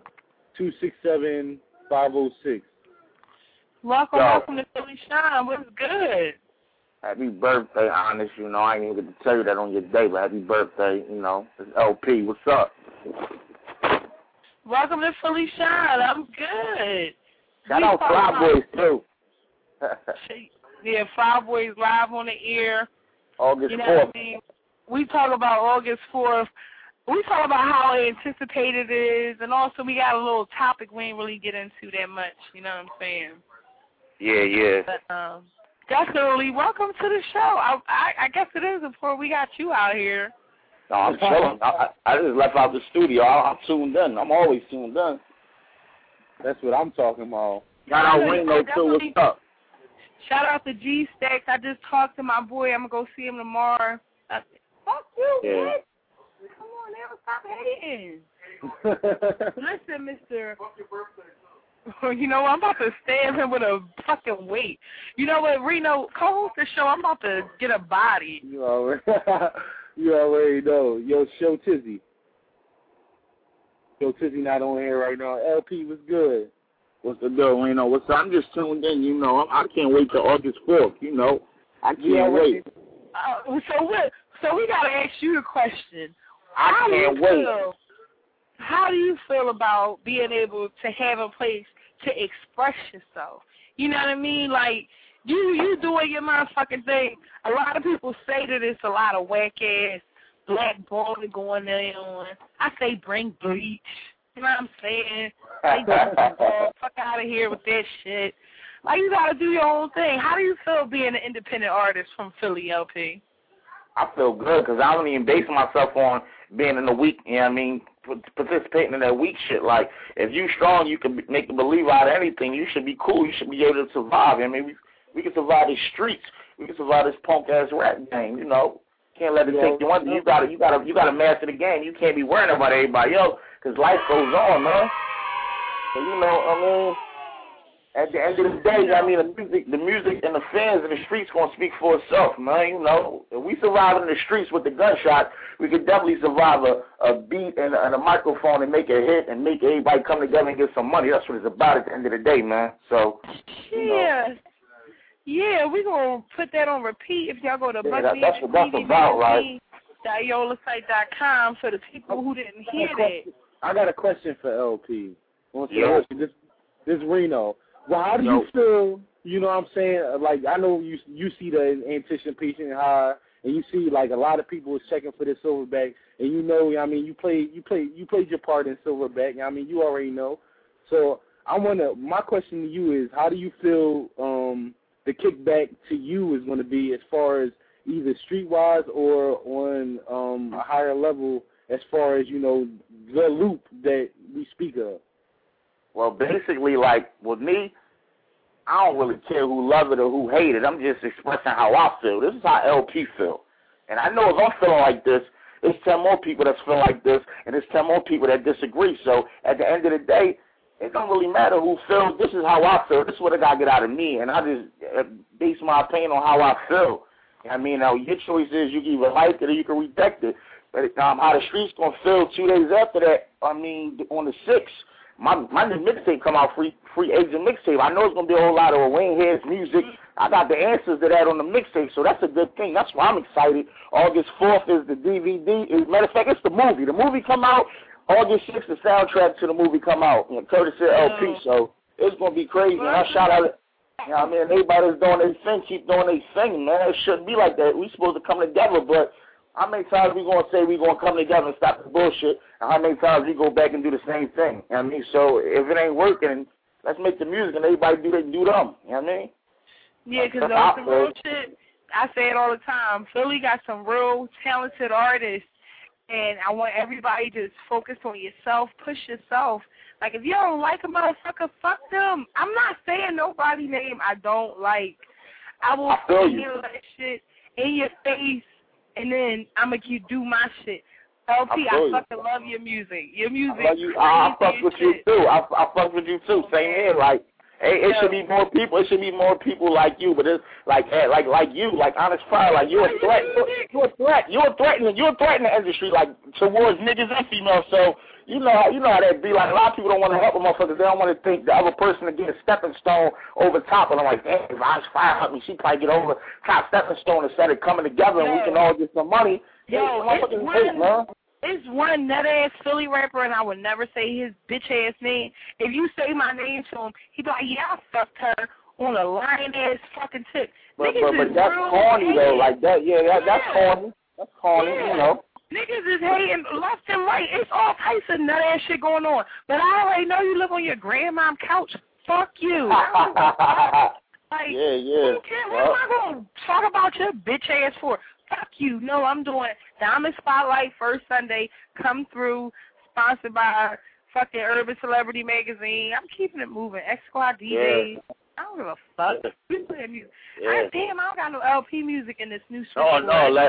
267-506. Welcome to Philly Shine. What's good? Happy birthday, Honest. You know, I ain't even get to tell you that on your day, but happy birthday. You know, it's LP. What's up? Welcome to Philly Shine. I'm good. Shout out Fly Boys, too. Yeah, Fly Boys live on the air. August 4th. What I mean? We talk about August 4th. We talk about how anticipated it is, and also we got a little topic we ain't really get into that much. You know what I'm saying? Yeah. But, definitely, welcome to the show. I guess it is before we got you out here. No, I'm chilling. I just left out the studio. I'm tuned in. I'm always tuned in. That's what I'm talking about. Shout out Reno, too. What's up? Shout out to G Stacks. I just talked to my boy. I'm going to go see him tomorrow. Fuck you, bitch. Come on now, stop hating. Listen, mister. You know what? I'm about to stab him with a fucking weight. You know what, Reno, co-host the show. I'm about to get a body. You already know. Yo, Show Tizzy. Show Tizzy not on here right now. LP was good. What's the deal, Reno? What's up? I'm just tuned in. You know, I can't wait till August 4th. You know, I can't wait. So we got to ask you the question. I can't wait. How do you feel about being able to have a place to express yourself? You know what I mean? Like, you doing your motherfucking thing. A lot of people say that it's a lot of whack-ass black balling going on. I say bring bleach. You know what I'm saying? Like, fuck out of here with that shit. Like, you got to do your own thing. How do you feel being an independent artist from Philly, LP? I feel good because I don't even base myself on being in the weak, you know what I mean, participating in that weak shit. Like, if you strong, you can make the believer out of anything. You should be cool. You should be able to survive. I mean, we can survive these streets. We can survive this punk-ass rap game, you know. Can't let it take you under. You gotta master the game. You can't be worrying about everybody else because life goes on, man. So, you know, I mean, at the end of the day, I mean, the music and the fans in the streets gonna speak for itself, man. You know, if we survive in the streets with the gunshot, we could definitely survive a beat and a microphone and make a hit and make everybody come together and get some money. That's what it's about at the end of the day, man. So, yeah, we're gonna put that on repeat. If y'all go to that's about, right? YolaSite.com for the people who didn't hear that. I got a question for LP. This Reno. Well, how do you feel, you know what I'm saying? Like, I know you see the anticipation high, and you see, like, a lot of people is checking for this Silverback, and you know, I mean, you played your part in Silverback, I mean, you already know. So, my question to you is, how do you feel the kickback to you is going to be as far as either streetwise or on a higher level as far as, you know, the loop that we speak of? Well, basically, like, with me, I don't really care who love it or who hate it. I'm just expressing how I feel. This is how LP feel. And I know if I'm feeling like this, there's 10 more people that's feeling like this, and there's 10 more people that disagree. So at the end of the day, it don't really matter who feels. This is how I feel. This is what I got to get out of me. And I just base my opinion on how I feel. I mean, now, your choice is you can either like it or you can reject it. But how the streets going to feel 2 days after that, I mean, on the 6th, my new mixtape come out, free agent mixtape. I know it's going to be a whole lot of Wayne Heads music. I got the answers to that on the mixtape, so that's a good thing. That's why I'm excited. August 4th is the DVD. Matter of fact, it's the movie. The movie come out. August 6th, the soundtrack to the movie come out. You know, courtesy LP, so it's going to be crazy. And I shout out, you know what I mean, everybody that's doing their thing, keep doing their thing, man. It shouldn't be like that. We supposed to come together, but how many times we going to say we going to come together and stop the bullshit, and how many times we go back and do the same thing? You know what I mean? So if it ain't working, let's make the music and everybody do them. You know what I mean? Yeah, because there's some real shit. I say it all the time. Philly got some real talented artists, And I want everybody to just focus on yourself, push yourself. Like, if you don't like a motherfucker, fuck them. I'm not saying nobody's name I don't like. I will hear that shit in your face, and then I'm going to do my shit. LP, I fucking love your music. Your music I fuck with you, too. I fuck with you, too. Same here, like. It should be more people. It should be more people like you. But it's like you, like Honest Fire, like you're a threat. You're a threat. You're threatening the industry, like towards niggas and females. So you know how that be. Like a lot of people don't want to help a motherfucker. They don't want to think the other person to get a stepping stone over top. And I'm like, damn, if Honest Fire helped me, she probably get over top stepping stone instead of coming together and we can all get some money. It's one nut-ass Philly rapper, and I would never say his bitch-ass name. If you say my name to him, he'd be like, yeah, I fucked her on a lying-ass fucking tip. But that's corny, though. Like, that's corny. That's corny, you know. Niggas is hating left and right. It's all types of nut-ass shit going on. But I already know you live on your grandmom's couch. Fuck you. Like, yeah. What am I going to talk about your bitch-ass for? Fuck you. No, I'm doing Diamond Spotlight first Sunday. Come through, sponsored by fucking Urban Celebrity Magazine. I'm keeping it moving. X Squad DJs. I don't give a fuck. We play music. I don't got no LP music in this new shit. I'm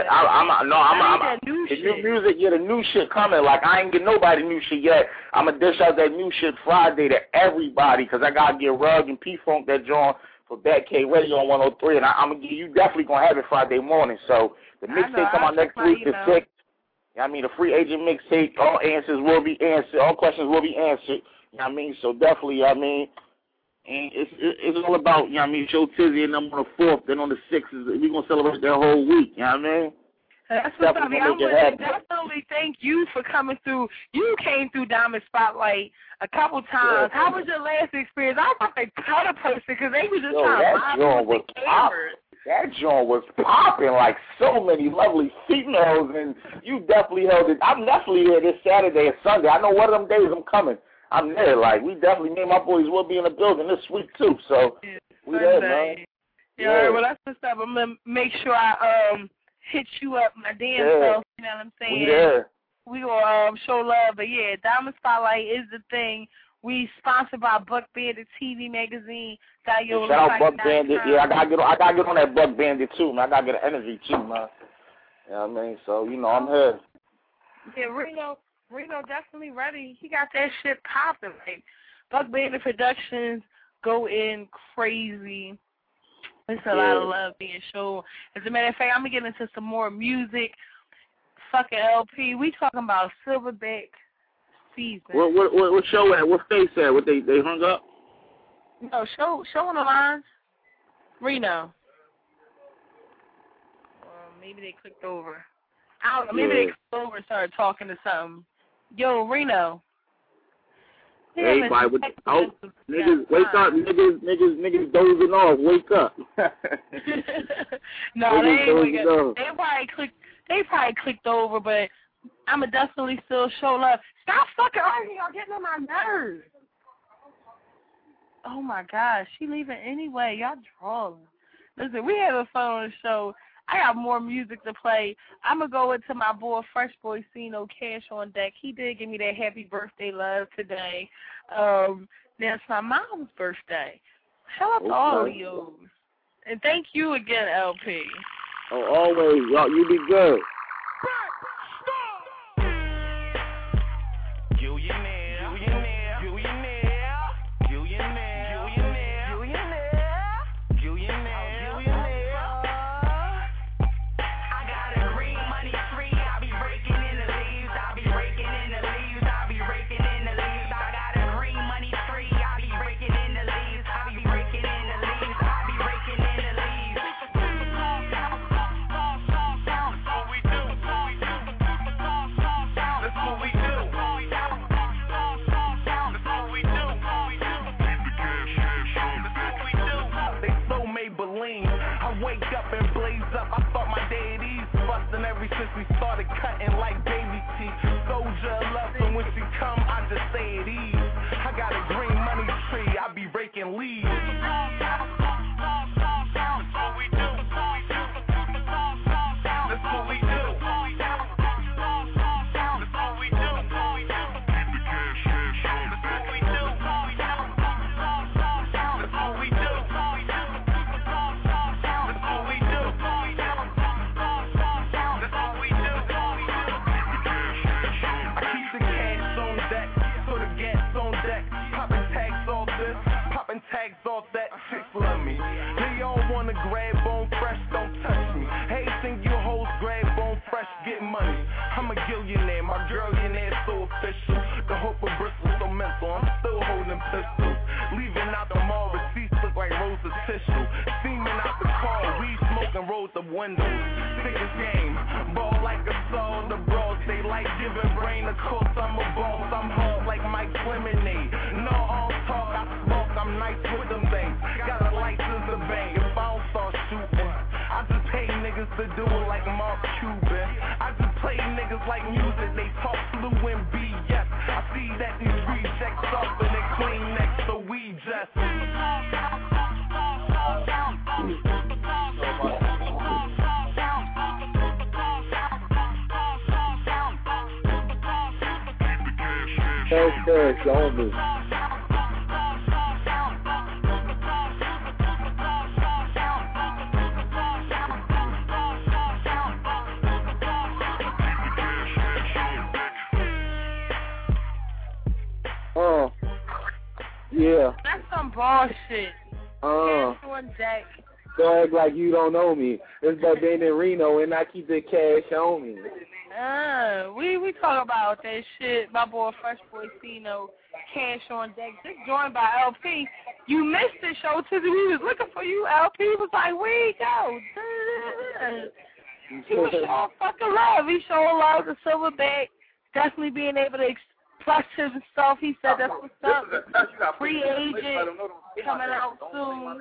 the new music, the new shit coming. Like, I ain't get nobody new shit yet. I'm going to dish out that new shit Friday to everybody because I got to get Rug and P-Funk that joint for Batcave Radio on 103, and I'm going to give you definitely going to have it Friday morning. So the mixtape come out next week, the 6th. I mean, the free agent mixtape, all answers will be answered, all questions will be answered. You know what I mean? So definitely, I mean, and it's all about, you know what I mean, Show Tizzy and them on the 4th, then on the 6th, we're going to celebrate that whole week, you know what I mean? That's what's up. I would definitely thank you for coming through. You came through Diamond Spotlight a couple times. How was your last experience? I was about to cut a person because they were just trying to line with the cameras. That joint was popping, like so many lovely females, and you definitely held it. I'm definitely here this Saturday and Sunday. I know one of them days I'm coming. I'm there. Like, we definitely, me and my boys will be in the building this week, too. So, we there, man. Yeah, well, that's what's up. I'm going to make sure I hit you up my damn self, you know what I'm saying? We there. We going to show love. But, yeah, Diamond Spotlight is the thing. We sponsored by Buck Bandit TV magazine. Shout out Buck Bandit. Yeah, I gotta get on that Buck Bandit too, man. I gotta get an energy too, man. You know what I mean? So, you know, I'm here. Yeah, Reno definitely ready. He got that shit popping. Like, Buck Bandit Productions go in crazy. There's a lot of love being shown. As a matter of fact, I'm gonna get into some more music. Fucking LP. We talking about Silverback season. What show at? What face at? What they hung up? No, show on the lines. Reno. Maybe they clicked over. I don't know. Maybe they clicked over and started talking to something. Yo, Reno. Yeah, everybody with niggas, wake up, niggas dozing off, wake up. No, they ain't waking up. They probably clicked over, but I'ma definitely still show love. Stop fucking arguing, y'all getting on my nerves. Oh my gosh, she leaving anyway. Y'all trolling. Listen, we have a fun on the show. I got more music to play. I'm going to go into my boy, Fresh Boy Cino, Cash on Deck. He did give me that happy birthday love today. That's my mom's birthday. Shout out to all of you. And thank you again, LP. Oh, always. Y'all, you be good. Since we started cutting like baby teeth, soldier love, and when she come, I just say it ease. I got a green money tree, I be breaking leaves. That's what we do. That's what we do. on deck, so the gas on deck. Popping tags off this, popping tags off that. Chicks love me. They all wanna grab on fresh, don't touch me. Hey, think you hoes grab on fresh, get money. I'm a gillionaire, my girl in there so official. The hope of Bristol so mental, I'm still holding pistols. Leaving out the mall, receipts look like rolls of tissue. Steaming out the car, weed smoking rolls of windows. Sickest game, ball like a soul. The bros, they like giving brain. Of course I'm a boss, I'm hard like Mike's lemonade. No all talk, I smoke, I'm nice with them things. Got a license to bang, if I don't start shooting, I just pay niggas to do it like Mark Cuban. I just play niggas like music, they talk fluent BS. I see that these rejects up and they clean next, so we just Cash on me. Yeah. That's some bullshit. Go act like you don't know me. It's about being in Reno and I keep the cash on me. We talk about that shit. My boy Fresh Boy Cino, Cash on Deck, just joined by LP. You missed the show, Tizzy. We was looking for you. LP was like, where you go? He was showing fucking love. He showing love to Silverback. Definitely being able to express himself. He said that's what's up. Free agent coming out soon.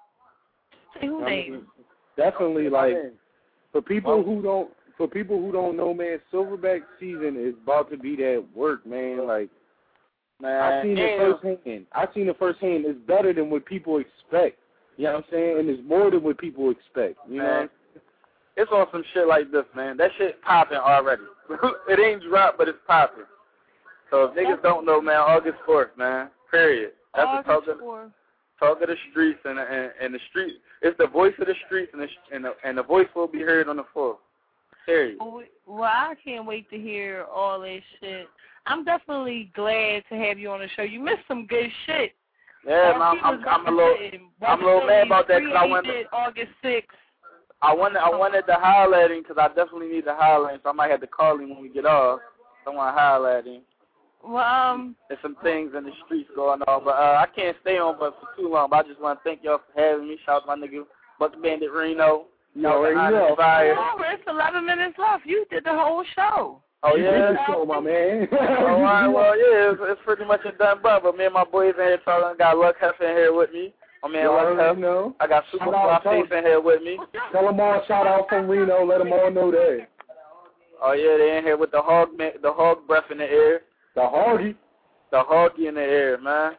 Say who name? Definitely, like, for people who don't know, man, Silverback season is about to be that work, man. Like, man, I seen it firsthand. It's better than what people expect. You know what I'm saying? And it's more than what people expect. You know? It's on some shit like this, man. That shit popping already. It ain't dropped, but it's popping. So if niggas don't know, man, August 4th, man. Period. That's the talk of the streets and the streets. It's the voice of the streets and the voice will be heard on the 4th. Period. Well, I can't wait to hear all this shit. I'm definitely glad to have you on the show. You missed some good shit. Yeah, I'm a little mad about that because I wanted August 6th. I wanted to holler at him because I definitely need to holler at him, so I might have to call him when we get off. I want to holler at him. Well, there's some things in the streets going on, but I can't stay on but for too long. But I just want to thank y'all for having me. Shout out to my nigga Buck Bandit Reno. It's 11 minutes left. You did the whole show. Oh, yeah? Show, my man. All right, well, yeah, it's pretty much a done, but me and my boys in here talking. Got Luck Hef in here with me. My man Luck Hef. I got Super Fly Face in here with me. Tell them all shout out from Reno. Let them all know that. Oh, yeah, they in here with the hog breath in the air. The hoggy in the air, man.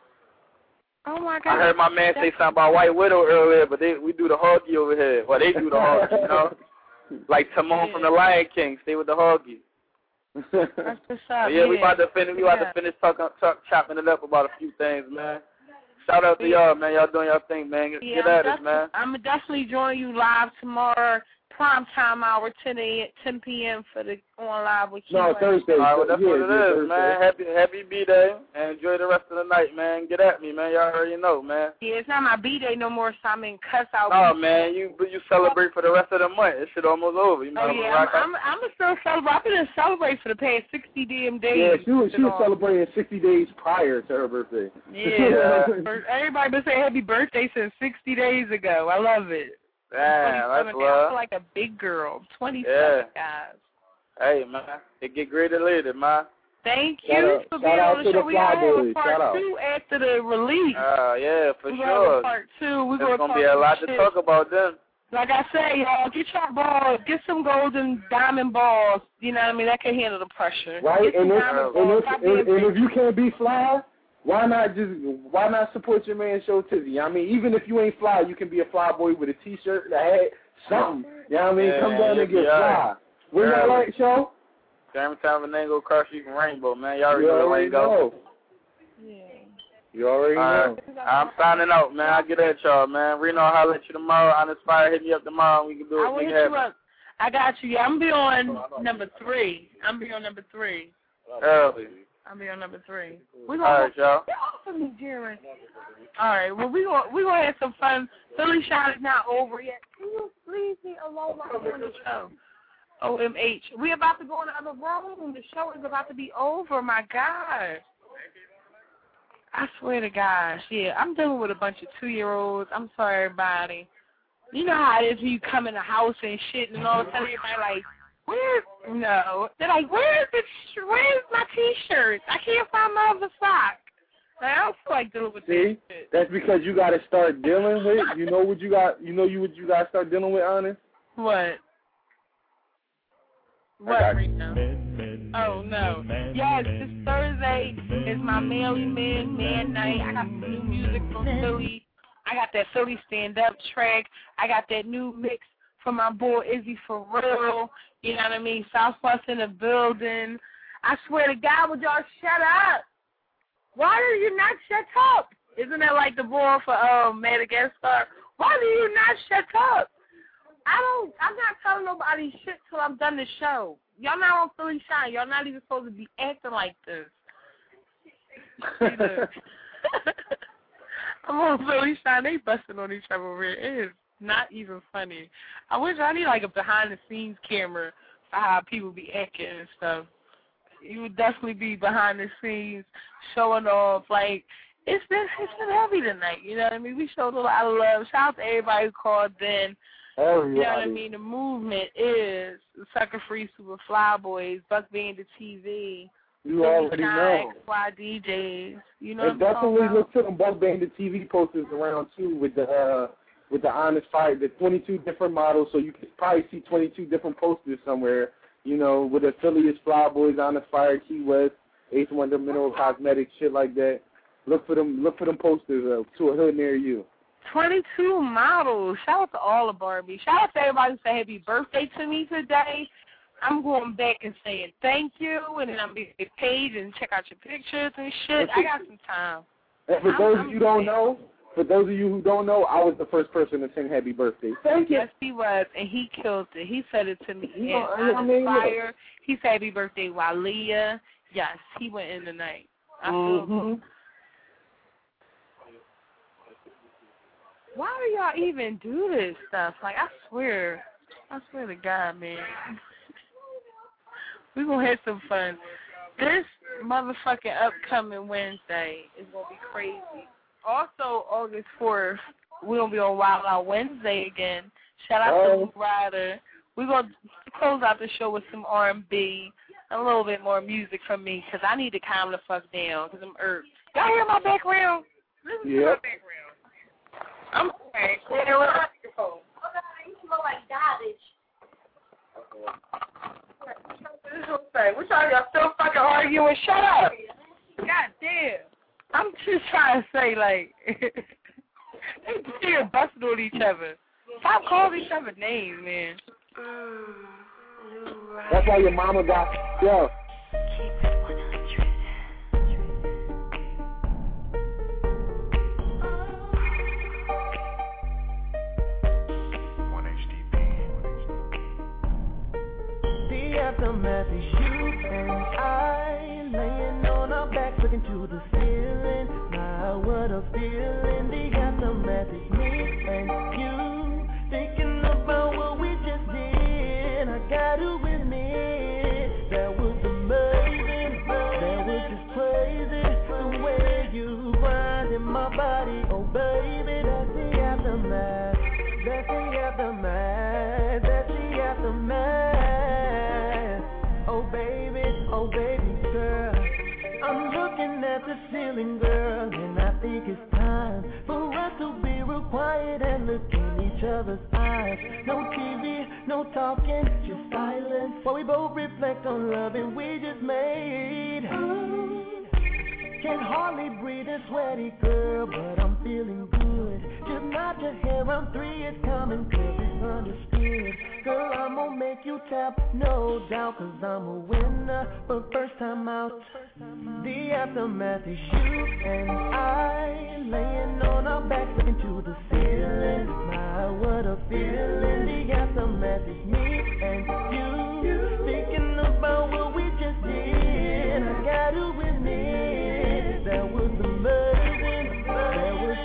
Oh, my God. I heard my man say something about White Widow earlier, but we do the hoggy over here. Well, they do the hoggy, you know? Like Timon from the Lion King, stay with the hoggy. That's what's up. Yeah, we about to finish chopping it up about a few things, man. Shout out to y'all, man. Y'all doing y'all thing, man. Get at us, man. I'm definitely joining you live tomorrow. Prime time hour, 10 p.m. for the on live with you. No, Thursday. All right, well, that's what it is, man. Happy B-Day, and enjoy the rest of the night, man. Get at me, man. Y'all already know, man. Yeah, it's not my B-Day no more, so I'm in cuss out. No, man, you celebrate for the rest of the month. This shit almost over. You know I'm still celebrating. I've been celebrating for the past 60 damn days. Yeah, she was celebrating 60 days prior to her birthday. Yeah. Everybody been saying happy birthday since 60 days ago. I love it. Yeah, that's love. I feel like a big girl. 27, guys. Hey, man. It get greater later, man. Thank you for being on the show. We got to have a part 2 after the release. Yeah, for sure. Part 2. We're going to be a lot to talk about then. Like I say, y'all, get your balls. Get some golden diamond balls. You know what I mean? That can handle the pressure. Right, and if you can't be fly, why not support your man Show Tizzy? I mean, even if you ain't fly, you can be a fly boy with a T-shirt, a hat, something. You know what I mean? Come down and get fly. Where y'all at, Show? Every time a name go across, you can rainbow, man. Y'all already know the lingo. Yeah. You already know. I'm signing out, man. I'll get at y'all, man. Reno, I'll holler at you tomorrow. Uninspired, hit me up tomorrow. We can do it. I will hit you up. I got you. Yeah, I'm be on number 3. Early. I'll be on number 3. All right, y'all. Get off of me, Jared. All right, well, we gonna have some fun. Philly Shine is not over yet. Can you leave me alone while I'm on the show? OMH. We about to go in the other room. The show is about to be over. My God. I swear to gosh. Yeah, I'm dealing with a bunch of 2-year-olds. I'm sorry, everybody. You know how it is when you come in the house and shit, and all of a sudden everybody like, they're like, where's my T-shirts? I can't find my other sock. Like, I don't feel like dealing with this shit. That's because you got to start dealing with. You know what you got to start dealing with, Honest? What? What, Rita? Oh, no. Yes, this Thursday is my Manly Man Night. I got some new music from Philly. I got that Philly stand-up track. I got that new mix from my boy Izzy For Real. You know what I mean? Southwest in the building. I swear to God, would y'all shut up? Why do you not shut up? Isn't that like the boy for Madagascar? Why do you not shut up? I'm not telling nobody shit till I'm done the show. Y'all not on Philly Shine. Y'all not even supposed to be acting like this. I'm on Philly Shine. They busting on each other over here. It is not even funny. I need like a behind-the-scenes camera for how people be acting and stuff. You would definitely be behind the scenes showing off. Like, it's been heavy tonight. You know what I mean? We showed a lot of love. Shout out to everybody who called in. Everybody. You know what I mean? The movement is Sucker Free Super Fly Boys, Buck Band to TV. You already know. Fly DJs. You know and definitely look for them Buck Band to TV posters around too with the Honest Fire, the 22 different models. So you could probably see 22 different posters somewhere. You know, with the Philly Fly Boys, Honest Fire, Key West, Ace Wonder, Mineral Cosmetics, shit like that. Look for them posters to a hood near you. 22 models. Shout out to all of Barbie. Shout out to everybody who said happy birthday to me today. I'm going back and saying thank you, and then I'm going to get page and check out your pictures and shit. I got some time. And for those of you who don't know, I was the first person to sing happy birthday. Thank you. Yes, he was, and he killed it. He said it to me. Fire. He said happy birthday, Walia. Yes, he went in tonight. I feel Why do y'all even do this stuff? Like, I swear to God, man. We're going to have some fun. This motherfucking upcoming Wednesday is going to be crazy. Also, August 4th, we're going to be on Wild Out Wednesday again. Shout out to Lou Ryder. We're going to close out the show with some R&B, a little bit more music from me, because I need to calm the fuck down, because I'm irked. Y'all hear my background? Listen to my background. I'm okay. Clear the microphone. Okay, you smell like garbage. What y'all still fucking arguing? Shut up. God damn. I'm just trying to say, like, they're busting on each other. Stop calling each other names, man. That's why your mama got, yo. Aftermath is you and I laying on our backs looking to the ceiling. My, what a feeling. The aftermath is me and you thinking about what we just did. I got you with me. That was amazing. That was just crazy. The way you grind in my body. Oh baby, that's the aftermath. That's the aftermath. That's the aftermath. Oh baby girl, I'm looking at the ceiling, girl, and I think it's time for us to be real quiet and look in each other's eyes. No TV, no talking, just silence, while we both reflect on love and we just made. Can hardly breathe and sweaty, girl, but I'm feeling good. Just nod your hair, I'm 3, it's coming, cause it's understood. Girl, I'm gonna make you tap, no doubt, cause I'm a winner. But first time out, the aftermath is you and I laying on our backs looking to the ceiling. My, what a feeling. The aftermath is me and you thinking about what we just did. I got you with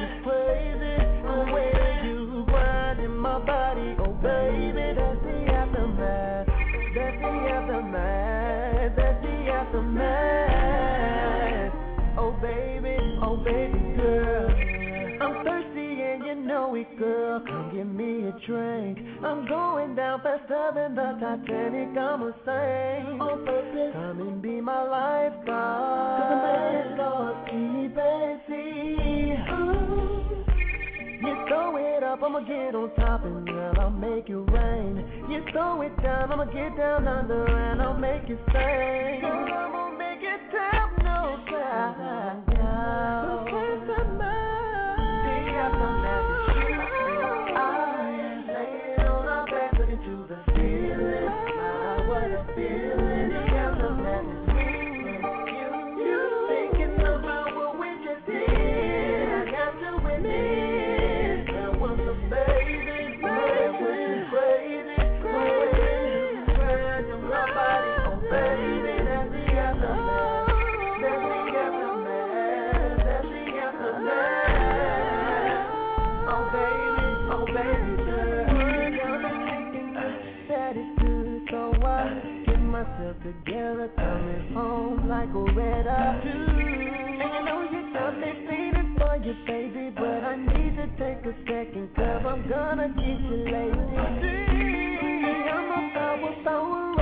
is crazy. The way you grinding my body, oh baby, that's the aftermath. That's the aftermath. That's the aftermath. Oh baby girl, I'm thirsty and you know it, girl. Come give me a drink. I'm going down faster than the Titanic. I'ma sing on purpose. Come and be my lifeguard. 'Cause the man lost Bessie. You throw it up, I'ma get on top and girl, I'll make it rain. You throw it down, I'ma get down under and I'll make it sing. Girl, I'ma make it tap no cloud. So can't stop the aftermath is you. I am laying on our back looking to the ceiling. My, what a feeling. The aftermath is you thinking about what we just did. I got to admit, that was a baby, that was crazy. The way you grabbed on my body, oh baby, that's the aftermath. That's the aftermath. That's the aftermath. Oh baby girl, that is good, so I get myself together, coming home like a red eye do. And you know you got me feeling for you, baby, but I need to take a second, 'cause I'm gonna get you lazy. I'm a power